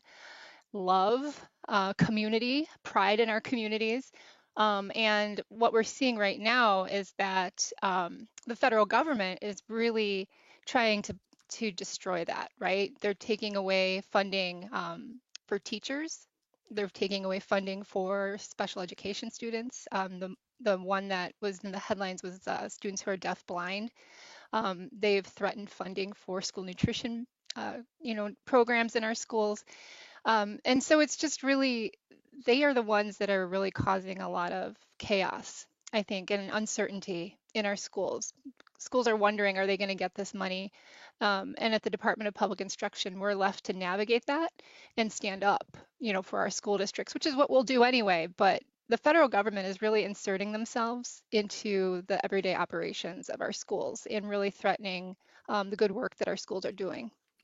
love, uh, community, pride in our communities. Um, and what we're seeing right now is that um, the federal government is really trying to to destroy that, right? They're taking away funding um, for teachers. They're taking away funding for special education students. Um, the the one that was in the headlines was uh, students who are deafblind. Um, they've threatened funding for school nutrition, uh, you know, programs in our schools. Um, and so it's just really, they are the ones that are really causing a lot of chaos, I think, and uncertainty in our schools. Schools are wondering, are they going to get this money? Um, and at the Department of Public Instruction, we're left to navigate that and stand up, you know, for our school districts, which is what we'll do anyway. But the federal government is really inserting themselves into the everyday operations of our schools and really threatening um, the good work that our schools are doing.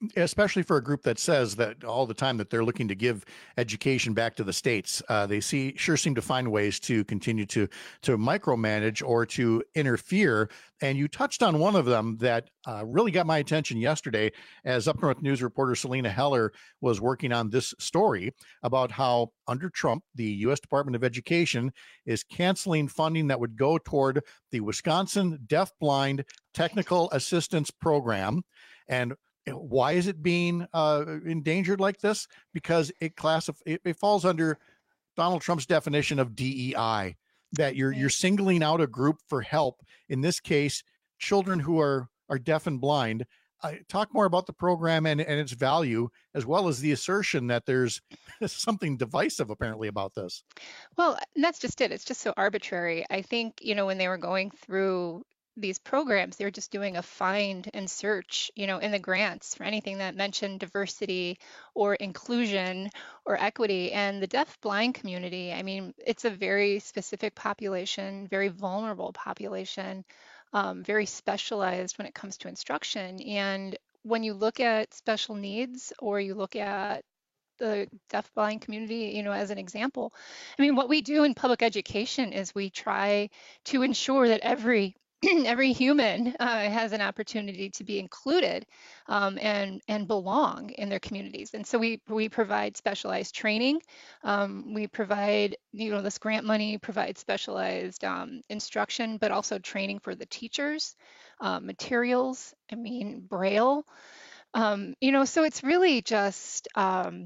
especially for a group that says that all the time that they're looking to give education back to the states. Uh, they see sure seem to find ways to continue to to micromanage or to interfere. And you touched on one of them that uh, really got my attention yesterday, as Up North News reporter Selena Heller was working on this story about how under Trump, the U S Department of Education is canceling funding that would go toward the Wisconsin Deafblind Technical Assistance Program. And why is it being uh, endangered like this? Because it classif- it, it falls under Donald Trump's definition of D E I, that you're you're singling out a group for help. In this case, children who are are deaf and blind. Uh, talk more about the program and, and its value, as well as the assertion that there's something divisive apparently about this. Well, and that's just it. It's just so arbitrary. I think, you know, when they were going through these programs, they were just doing a find and search, you know, in the grants for anything that mentioned diversity or inclusion or equity. And the deaf blind community, I mean, it's a very specific population, very vulnerable population, um, very specialized when it comes to instruction. And when you look at special needs, or you look at the deaf blind community, you know, as an example, I mean, what we do in public education is we try to ensure that every every human uh, has an opportunity to be included um, and and belong in their communities. And so we we provide specialized training. Um, we provide, you know, this grant money provides specialized um, instruction, but also training for the teachers, uh, materials. I mean, Braille. Um, you know, so it's really just. Um,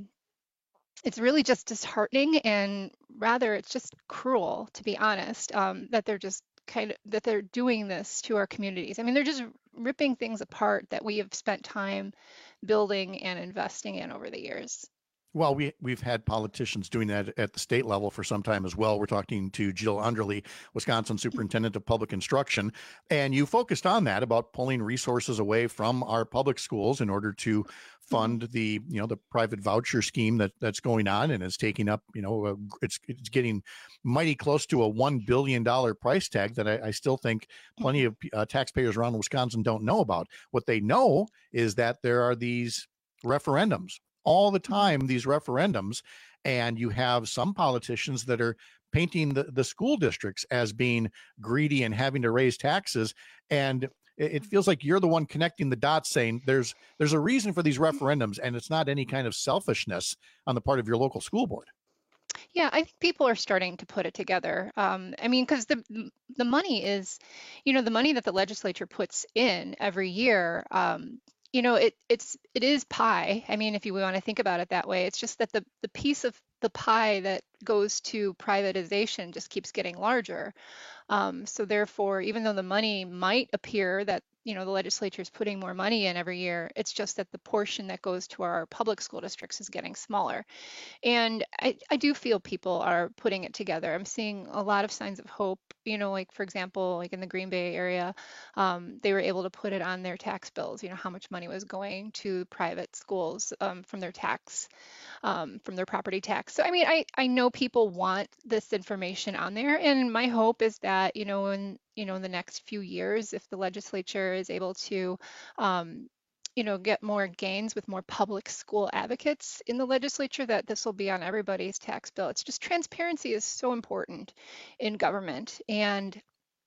It's really just disheartening, and rather it's just cruel, to be honest, um, that they're just kind of that they're doing this to our communities. I mean, they're just ripping things apart that we have spent time building and investing in over the years. Well, we, we've had politicians doing that at the state level for some time as well. We're talking to Jill Underly, Wisconsin Superintendent of Public Instruction, and you focused on that about pulling resources away from our public schools in order to fund the, you know, the private voucher scheme that that's going on and is taking up, you know, a, it's it's getting mighty close to a one billion dollars price tag that I, I still think plenty of uh, taxpayers around Wisconsin don't know about. What they know is that there are these referendums all the time, these referendums, and you have some politicians that are painting the, the school districts as being greedy and having to raise taxes. And it, it feels like you're the one connecting the dots, saying there's there's a reason for these referendums, and it's not any kind of selfishness on the part of your local school board. Yeah, I think people are starting to put it together. Um, I mean, because the the money is, you know, the money that the legislature puts in every year. Um, you know, it it's it is pie. I mean, if you want to think about it that way, it's just that the the piece of the pie that goes to privatization just keeps getting larger. Um, so therefore, even though the money might appear that, you know, the legislature is putting more money in every year, it's just that the portion that goes to our public school districts is getting smaller. And I, I do feel people are putting it together. I'm seeing a lot of signs of hope, you know, like, for example, like in the Green Bay area, um, they were able to put it on their tax bills, you know, how much money was going to private schools um, from their tax, um, from their property tax. So, I mean, I, I know people want this information on there, and my hope is that, you know, in, you know, in the next few years, if the legislature is able to, um, you know, get more gains with more public school advocates in the legislature, that this will be on everybody's tax bill. It's just transparency is so important in government, and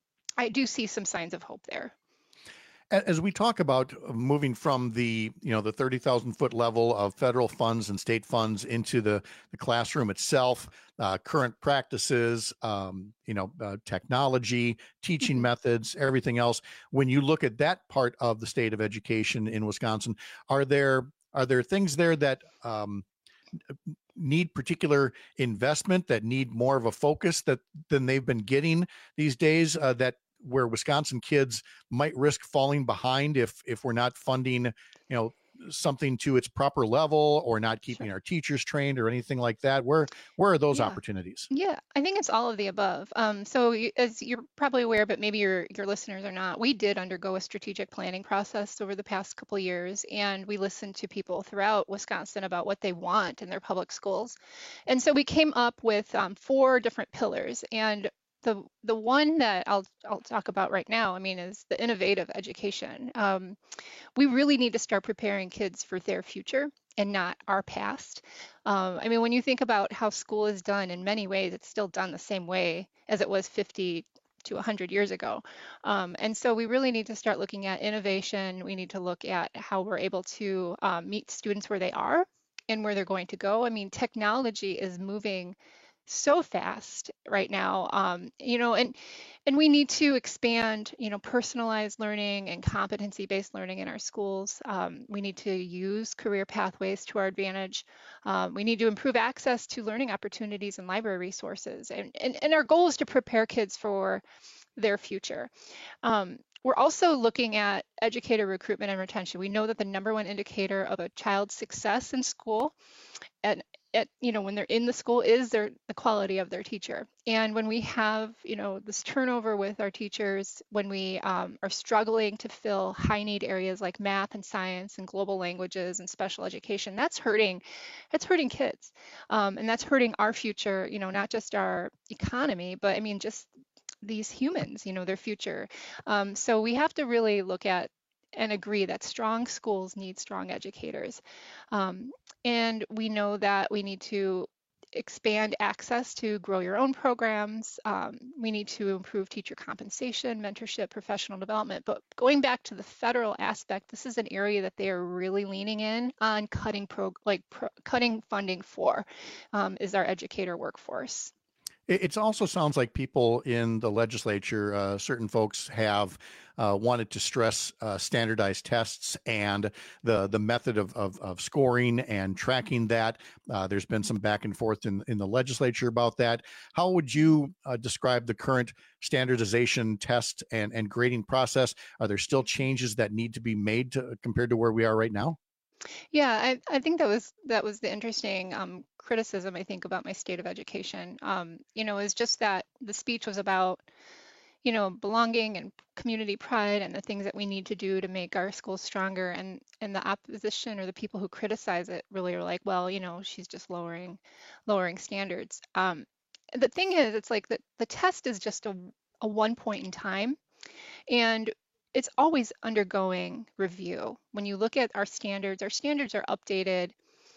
I do see some signs of hope there. As we talk about moving from the, you know, the thirty thousand foot level of federal funds and state funds into the, the classroom itself, uh, current practices, um, you know, uh, technology, teaching mm-hmm. methods, everything else. When you look at that part of the state of education in Wisconsin, are there are there things there that um, need particular investment, that need more of a focus that than they've been getting these days, uh, that where Wisconsin kids might risk falling behind if if we're not funding, you know, something to its proper level, or not keeping sure. our teachers trained or anything like that? Where where are those yeah. opportunities? Yeah, I think it's all of the above. Um, so you, as you're probably aware, but maybe your your listeners are not, we did undergo a strategic planning process over the past couple of years, and we listened to people throughout Wisconsin about what they want in their public schools. And so we came up with um, four different pillars, and the the one that I'll I'll talk about right now, I mean, is the innovative education. Um, we really need to start preparing kids for their future and not our past. Um, I mean, when you think about how school is done, in many ways, it's still done the same way as it was fifty to one hundred years ago. Um, and so we really need to start looking at innovation. We need to look at how we're able to um, meet students where they are and where they're going to go. I mean, technology is moving so fast right now, um, you know, and and we need to expand, you know, personalized learning and competency-based learning in our schools. Um, we need to use career pathways to our advantage. Um, we need to improve access to learning opportunities and library resources. And, and, and our goal is to prepare kids for their future. Um, we're also looking at educator recruitment and retention. We know that the number one indicator of a child's success in school and at, you know, when they're in the school is their the quality of their teacher. And when we have, you know, this turnover with our teachers, when we um, are struggling to fill high need areas like math and science and global languages and special education, that's hurting, that's hurting kids. Um, and that's hurting our future, you know, not just our economy, but I mean, just these humans, you know, their future. Um, so we have to really look at and agree that strong schools need strong educators. Um, and we know that we need to expand access to grow your own programs. Um, we need to improve teacher compensation, mentorship, professional development. But going back to the federal aspect, this is an area that they are really leaning in on cutting pro, like pro, cutting funding for, um, is our educator workforce. It also sounds like people in the legislature, uh, certain folks have uh, wanted to stress uh, standardized tests and the the method of, of, of scoring and tracking that. Uh, there's been some back and forth in, in the legislature about that. How would you uh, describe the current standardization test and, and grading process? Are there still changes that need to be made to, compared to where we are right now? Yeah, I, I think that was that was the interesting um, criticism, I think, about my state of education. Um, you know, is just that the speech was about, you know, belonging and community pride and the things that we need to do to make our schools stronger. And and the opposition or the people who criticize it really are like, well, you know, she's just lowering lowering standards. Um, the thing is, it's like the, the test is just a, a one point in time. And it's always undergoing review. When you look at our standards, our standards are updated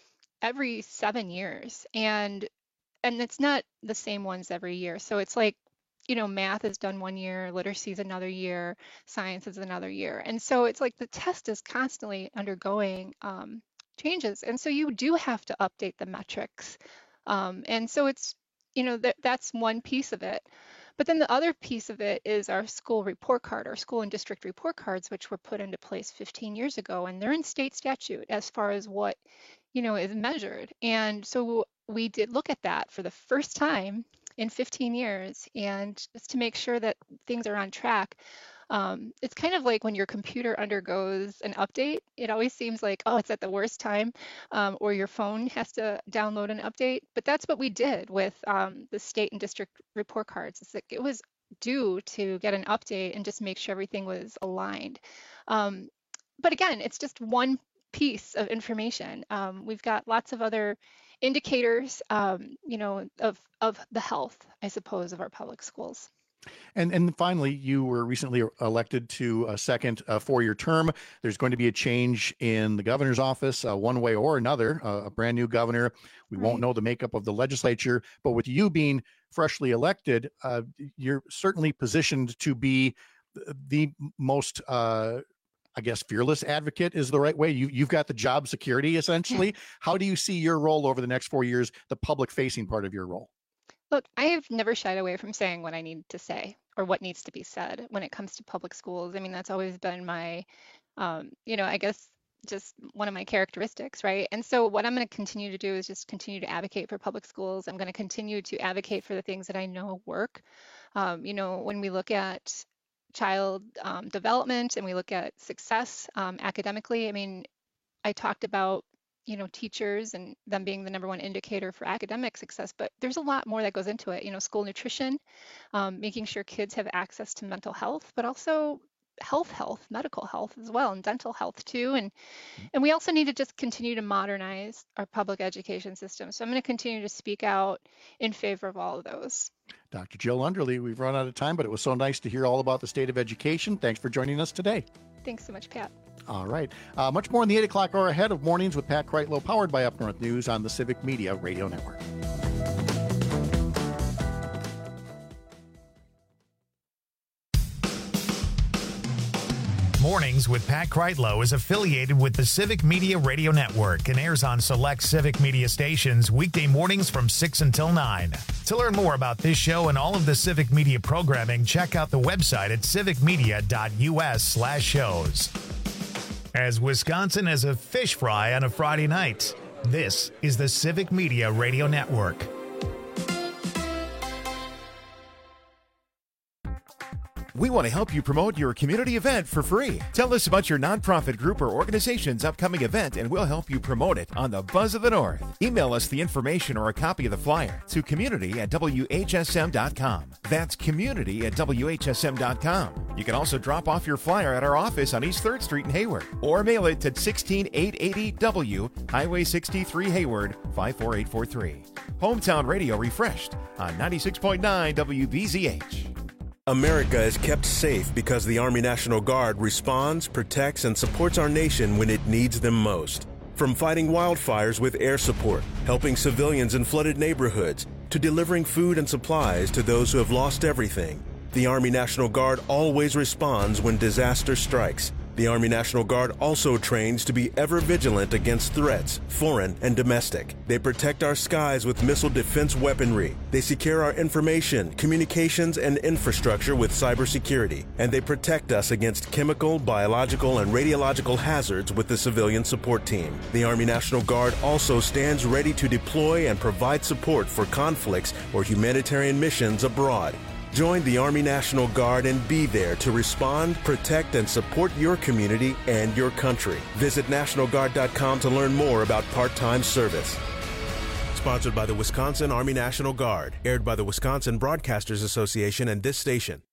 every seven years, and and it's not the same ones every year. So it's like, you know, math is done one year, literacy is another year, science is another year, and so it's like the test is constantly undergoing um, changes, and so you do have to update the metrics, um, and so it's, you know, that that's one piece of it. But then the other piece of it is our school report card, our school and district report cards, which were put into place fifteen years ago, and they're in state statute as far as what, you know, is measured. And so we did look at that for the first time in fifteen years, and just to make sure that things are on track. Um, it's kind of like when your computer undergoes an update, it always seems like, oh, it's at the worst time, um, or your phone has to download an update. But that's what we did with um, the state and district report cards. It's like it was due to get an update and just make sure everything was aligned. Um, but again, it's just one piece of information. Um, we've got lots of other indicators, um, you know, of, of the health, I suppose, of our public schools. And and finally, you were recently elected to a second uh, four-year term. There's going to be a change in the governor's office, uh, one way or another, uh, a brand new governor. We right. won't know the makeup of the legislature, but with you being freshly elected, uh, you're certainly positioned to be the most, uh, I guess, fearless advocate is the right way. You, you've got the job security, essentially. How do you see your role over the next four years, the public-facing part of your role? Look, I have never shied away from saying what I need to say or what needs to be said when it comes to public schools. I mean, that's always been my, um, you know, I guess just one of my characteristics, right? And so what I'm going to continue to do is just continue to advocate for public schools. I'm going to continue to advocate for the things that I know work. Um, you know, when we look at child um, development and we look at success um, academically, I mean, I talked about you know, teachers and them being the number one indicator for academic success, but there's a lot more that goes into it. You know, school nutrition, um, making sure kids have access to mental health, but also health, health, medical health as well, and dental health too. And and we also need to just continue to modernize our public education system. So I'm going to continue to speak out in favor of all of those. Doctor Jill Underly, we've run out of time, but it was so nice to hear all about the state of education. Thanks for joining us today. Thanks so much, Pat. All right. Uh, much more in the eight o'clock hour ahead of Mornings with Pat Kreitlow, powered by Up North News on the Civic Media Radio Network. Mornings with Pat Kreitlow is affiliated with the Civic Media Radio Network and airs on select Civic Media stations weekday mornings from six until nine. To learn more about this show and all of the Civic Media programming, check out the website at civicmedia.us slash shows. As Wisconsin has a fish fry on a Friday night, this is the Civic Media Radio Network. We want to help you promote your community event for free. Tell us about your nonprofit group or organization's upcoming event and we'll help you promote it on the Buzz of the North. Email us the information or a copy of the flyer to community at W H S M dot com. That's community at W H S M dot com. You can also drop off your flyer at our office on East third Street in Hayward or mail it to sixteen eight eighty W, Highway sixty-three, Hayward, five four eight four three. Hometown Radio refreshed on ninety-six point nine W B Z H. America is kept safe because the Army National Guard responds, protects, and supports our nation when it needs them most. From fighting wildfires with air support, helping civilians in flooded neighborhoods, to delivering food and supplies to those who have lost everything, the Army National Guard always responds when disaster strikes. The Army National Guard also trains to be ever vigilant against threats, foreign and domestic. They protect our skies with missile defense weaponry. They secure our information, communications, and infrastructure with cybersecurity. And they protect us against chemical, biological, and radiological hazards with the civilian support team. The Army National Guard also stands ready to deploy and provide support for conflicts or humanitarian missions abroad. Join the Army National Guard and be there to respond, protect, and support your community and your country. Visit National Guard dot com to learn more about part-time service. Sponsored by the Wisconsin Army National Guard. Aired by the Wisconsin Broadcasters Association and this station.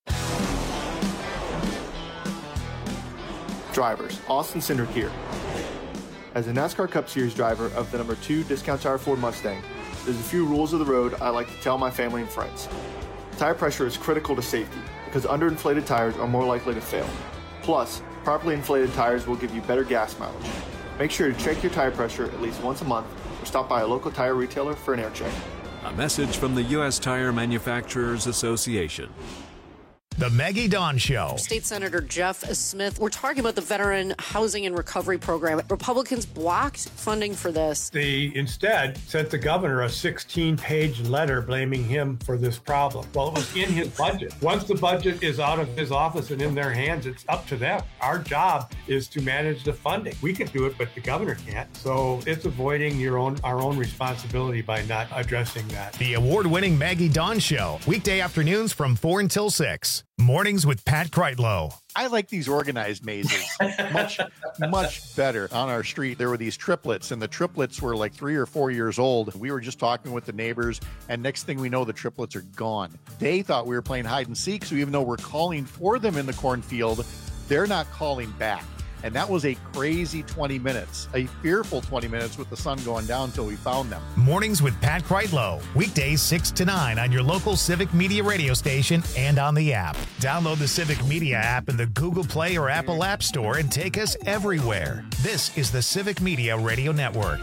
Drivers, Austin Cindric here. As a NASCAR Cup Series driver of the number two Discount Tire Ford Mustang, there's a few rules of the road I like to tell my family and friends. Tire pressure is critical to safety because underinflated tires are more likely to fail. Plus, properly inflated tires will give you better gas mileage. Make sure to check your tire pressure at least once a month or stop by a local tire retailer for an air check. A message from the U S Tire Manufacturers Association. The Maggie Dawn Show. State Senator Jeff Smith, we're talking about the Veteran Housing and Recovery Program. Republicans blocked funding for this. They instead sent the governor a sixteen-page letter blaming him for this problem. Well, it was in his budget. Once the budget is out of his office and in their hands, it's up to them. Our job is to manage the funding. We can do it, but the governor can't. So it's avoiding your own our own responsibility by not addressing that. The award-winning Maggie Dawn Show. Weekday afternoons from four until six. Mornings with Pat Kreitlow. I like these organized mazes much, much better. On our street, there were these triplets, and the triplets were like three or four years old. We were just talking with the neighbors, and next thing we know, the triplets are gone. They thought we were playing hide and seek, so even though we're calling for them in the cornfield, they're not calling back. And that was a crazy twenty minutes, a fearful twenty minutes with the sun going down until we found them. Mornings with Pat Kreitlow. Weekdays six to nine on your local Civic Media radio station and on the app. Download the Civic Media app in the Google Play or Apple App Store and take us everywhere. This is the Civic Media Radio Network.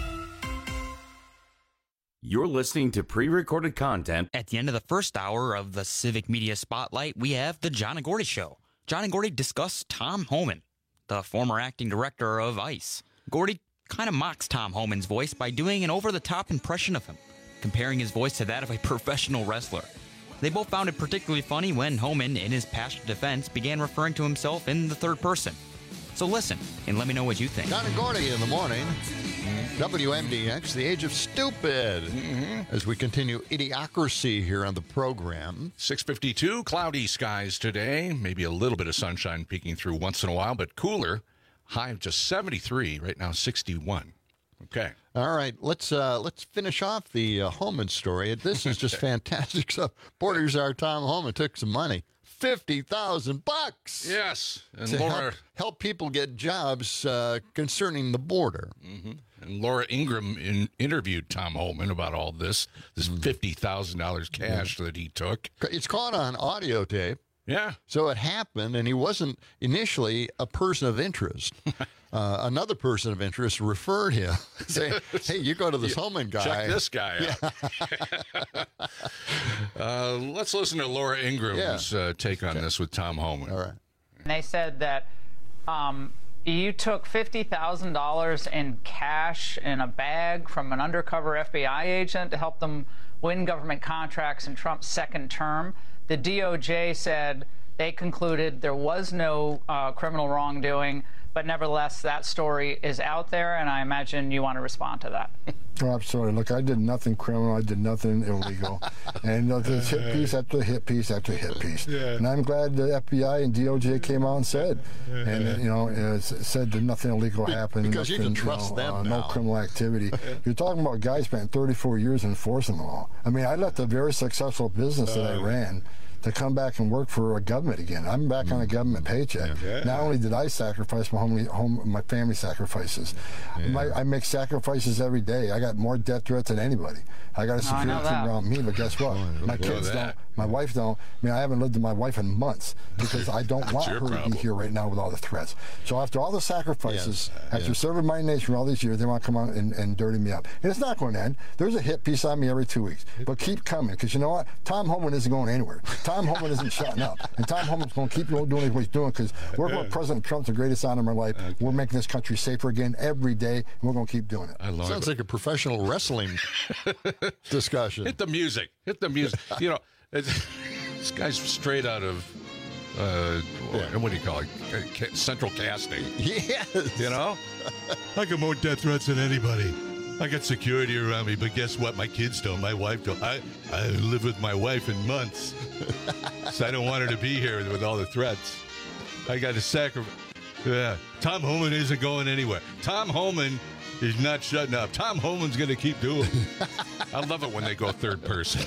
You're listening to pre-recorded content. At the end of the first hour of the Civic Media Spotlight, we have the John and Gordy Show. John and Gordy discuss Tom Homan, the former acting director of ICE. Gordy kind of mocks Tom Homan's voice by doing an over-the-top impression of him, comparing his voice to that of a professional wrestler. They both found it particularly funny when Homan, in his passionate defense, began referring to himself in the third person. So listen, and let me know what you think. John and Gordy in the morning. W M D X, the age of stupid. Mm-hmm. As we continue idiocracy here on the program. six fifty-two, cloudy skies today. Maybe a little bit of sunshine peeking through once in a while, but cooler. High of just seventy-three, right now sixty-one. Okay. All right, let's uh, let's finish off the uh, Homan story. This is just fantastic stuff. Porter's our Tom Homan took some money. fifty thousand bucks. Yes. And to Laura help, help people get jobs uh, concerning the border. Mm-hmm. And Laura Ingraham in, interviewed Tom Homan about all this, this fifty thousand dollars cash Mm-hmm. that he took. It's caught on audio tape. Yeah. So it happened, and he wasn't initially a person of interest. Uh, another person of interest referred him, saying, hey, you go to this Homan guy. Check this guy out. uh, let's listen to Laura Ingram's yeah. uh, take on okay. this with Tom Homan. All right. And they said that um, you took fifty thousand dollars in cash in a bag from an undercover F B I agent to help them win government contracts in Trump's second term. The D O J said they concluded there was no uh, criminal wrongdoing, but nevertheless, that story is out there, and I imagine you want to respond to that. Oh, absolutely. Look, I did nothing criminal. I did nothing illegal. And uh, there's hit piece after hit piece after hit piece. Yeah. And I'm glad the F B I and D O J came out and said, yeah. and, uh, you know, uh, said that nothing illegal happened. Because nothing, you can trust you know, them uh, now. No criminal activity. You're talking about guys spent thirty-four years enforcing the law. I mean, I left a very successful business that I ran to come back and work for a government again. I'm back on a government paycheck. Yeah. Not only did I sacrifice my home, home my family sacrifices. Yeah. My, I make sacrifices every day. I got more death threats than anybody. I got a security oh, team around me, but guess what? Oh, my kids don't. My wife don't. I mean, I haven't lived with my wife in months because I don't want her problem. to be here right now with all the threats. So after all the sacrifices, yes. after yeah. serving my nation for all these years, they want to come out and, and dirty me up. And it's not going to end. There's a hit piece on me every two weeks. But keep coming, because you know what? Tom Homan isn't going anywhere. Tom Homan isn't shutting up. And Tom Homan's going to keep doing what he's doing, because working with President Trump's the greatest honor of my life. Okay. We're making this country safer again every day, and we're going to keep doing it. I love Sounds it. like a professional wrestling discussion. Hit the music. Hit the music. You know, this guy's straight out of, uh, yeah. what do you call it? Central Casting. Yes. You know? I got more death threats than anybody. I got security around me, but guess what? My kids don't. My wife don't. I, I live with my wife in months. So I don't want her to be here with all the threats. I got to sacrifice. Yeah. Tom Homan isn't going anywhere. Tom Homan is not shutting up. Tom Homan's going to keep doing it. I love it when they go third person.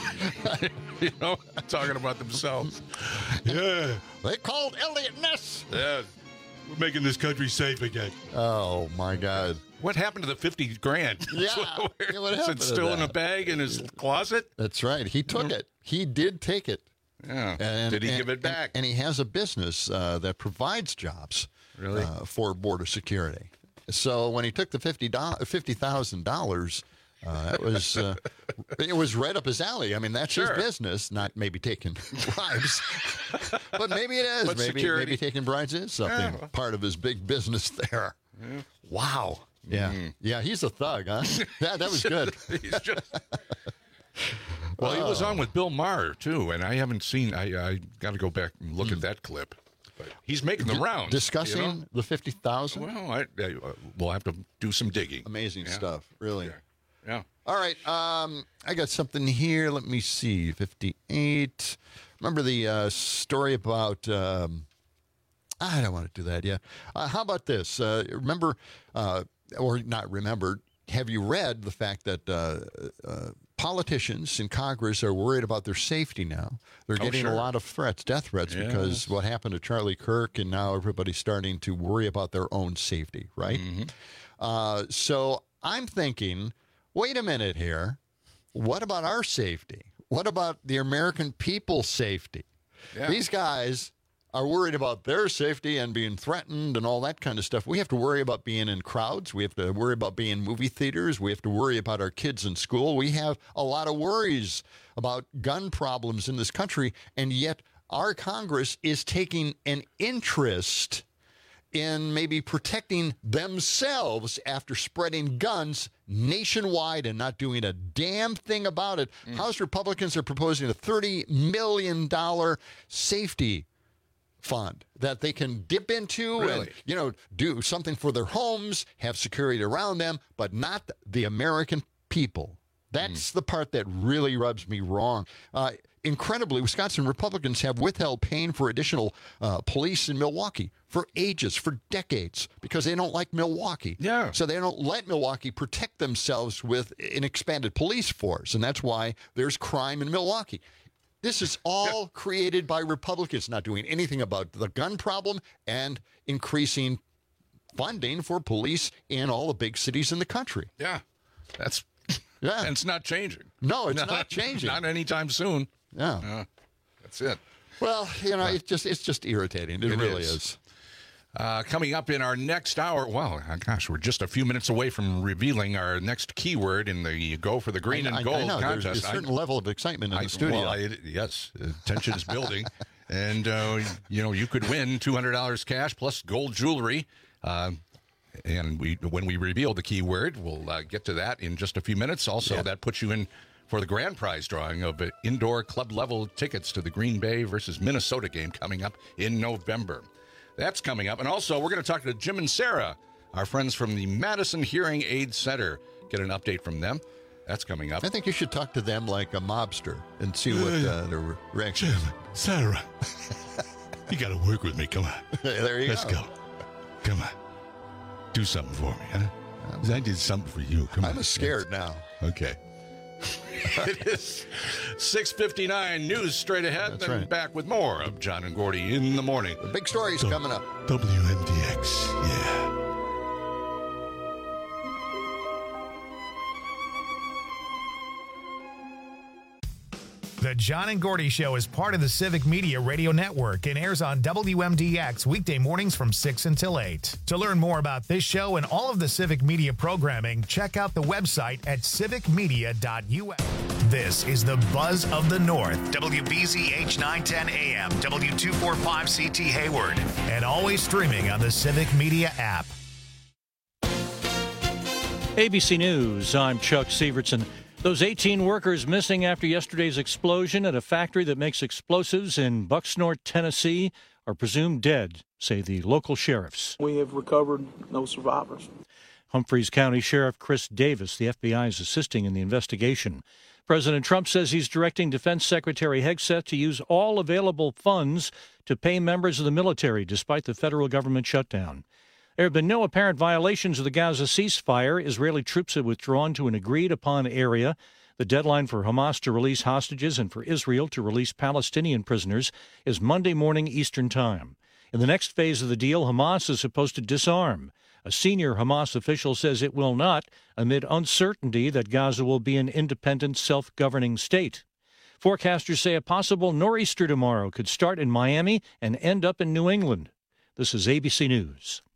You know, talking about themselves. Yeah. They called Elliot Ness. Yeah. We're making this country safe again. Oh, my God. What happened to the fifty grand? Yeah. yeah what Is it still in a bag in his closet? That's right. He took it. He did take it. Yeah. And, did he and, give it back? And, and he has a business uh, that provides jobs really? uh, for border security. So when he took the fifty thousand dollars, uh, it was uh, it was right up his alley. I mean, that's sure. his business, not maybe taking bribes. But maybe it is. But maybe, security. maybe taking bribes is something, yeah. part of his big business there. Yeah. Wow. Yeah. Mm. Yeah, he's a thug, huh? Yeah, that was good. He's just... Well, he was on with Bill Maher, too, and I haven't seen, I, I got to go back and look mm. at that clip. But he's making the D- rounds. Discussing you know? the fifty thousand? Well, I, I, uh, we'll have to do some digging. Amazing yeah. stuff, really. Yeah. yeah. All right, um, I got something here. Let me see. fifty-eight. Remember the uh, story about... Um, I don't want to do that yet. Uh, how about this? Uh, remember, uh, or not remember, have you read the fact that uh, uh, politicians in Congress are worried about their safety now? They're Oh, getting sure. a lot of threats, death threats, Yes. because what happened to Charlie Kirk, and now everybody's starting to worry about their own safety, right? Mm-hmm. Uh, so I'm thinking, wait a minute here. What about our safety? What about the American people's safety? Yeah. These guys are worried about their safety and being threatened and all that kind of stuff. We have to worry about being in crowds. We have to worry about being in movie theaters. We have to worry about our kids in school. We have a lot of worries about gun problems in this country, and yet our Congress is taking an interest in maybe protecting themselves after spreading guns nationwide and not doing a damn thing about it. Mm. House Republicans are proposing a thirty million dollars safety fund that they can dip into Really? and, you know, do something for their homes, have security around them, but not the American people. That's mm. the part that really rubs me wrong. Uh, incredibly, Wisconsin Republicans have withheld paying for additional uh, police in Milwaukee for ages, for decades, because they don't like Milwaukee. Yeah. So they don't let Milwaukee protect themselves with an expanded police force, and that's why there's crime in Milwaukee. This is all created by Republicans not doing anything about the gun problem and increasing funding for police in all the big cities in the country. Yeah, that's yeah, and it's not changing. No, it's not, not changing. Not anytime soon. Yeah, uh, that's it. Well, you know, it's just it's just irritating. It, it really is. is. Uh, coming up in our next hour, well, gosh, we're just a few minutes away from revealing our next keyword in the Go for the Green I, and I, Gold I know, contest. There's a certain I, level of excitement in I, the studio. Well, I, yes, uh, tension is building. And, uh, you know, you could win two hundred dollars cash plus gold jewelry. Uh, and we, when we reveal the keyword, we'll uh, get to that in just a few minutes. Also, yeah. that puts you in for the grand prize drawing of uh, indoor club-level tickets to the Green Bay versus Minnesota game coming up in November. That's coming up. And also, we're going to talk to Jim and Sarah, our friends from the Madison Hearing Aid Center. Get an update from them. That's coming up. I think you should talk to them like a mobster and see what uh, their reaction is. Jim, Sarah, you got to work with me. Come on. There you Let's go. go. Come on. Do something for me, huh? 'Cause I did something for you. Come I'm on. scared now. Okay. It is six fifty-nine, news straight ahead, That's then right. back with more of John and Gordy in the morning. The big story's So, coming up. W M D X, yeah. The John and Gordy Show is part of the Civic Media Radio Network and airs on W M D X weekday mornings from six until eight. To learn more about this show and all of the Civic Media programming, check out the website at civic media dot u s. This is the Buzz of the North, W B Z H nine ten A M, W two forty-five C T Hayward, and always streaming on the Civic Media app. A B C News, I'm Chuck Severson. Those eighteen workers missing after yesterday's explosion at a factory that makes explosives in Bucksnort, Tennessee, are presumed dead, say the local sheriffs. We have recovered no survivors. Humphreys County Sheriff Chris Davis, the F B I, is assisting in the investigation. President Trump says he's directing Defense Secretary Hegseth to use all available funds to pay members of the military despite the federal government shutdown. There have been no apparent violations of the Gaza ceasefire. Israeli troops have withdrawn to an agreed-upon area. The deadline for Hamas to release hostages and for Israel to release Palestinian prisoners is Monday morning Eastern Time. In the next phase of the deal, Hamas is supposed to disarm. A senior Hamas official says it will not, amid uncertainty that Gaza will be an independent, self-governing state. Forecasters say a possible nor'easter tomorrow could start in Miami and end up in New England. This is A B C News.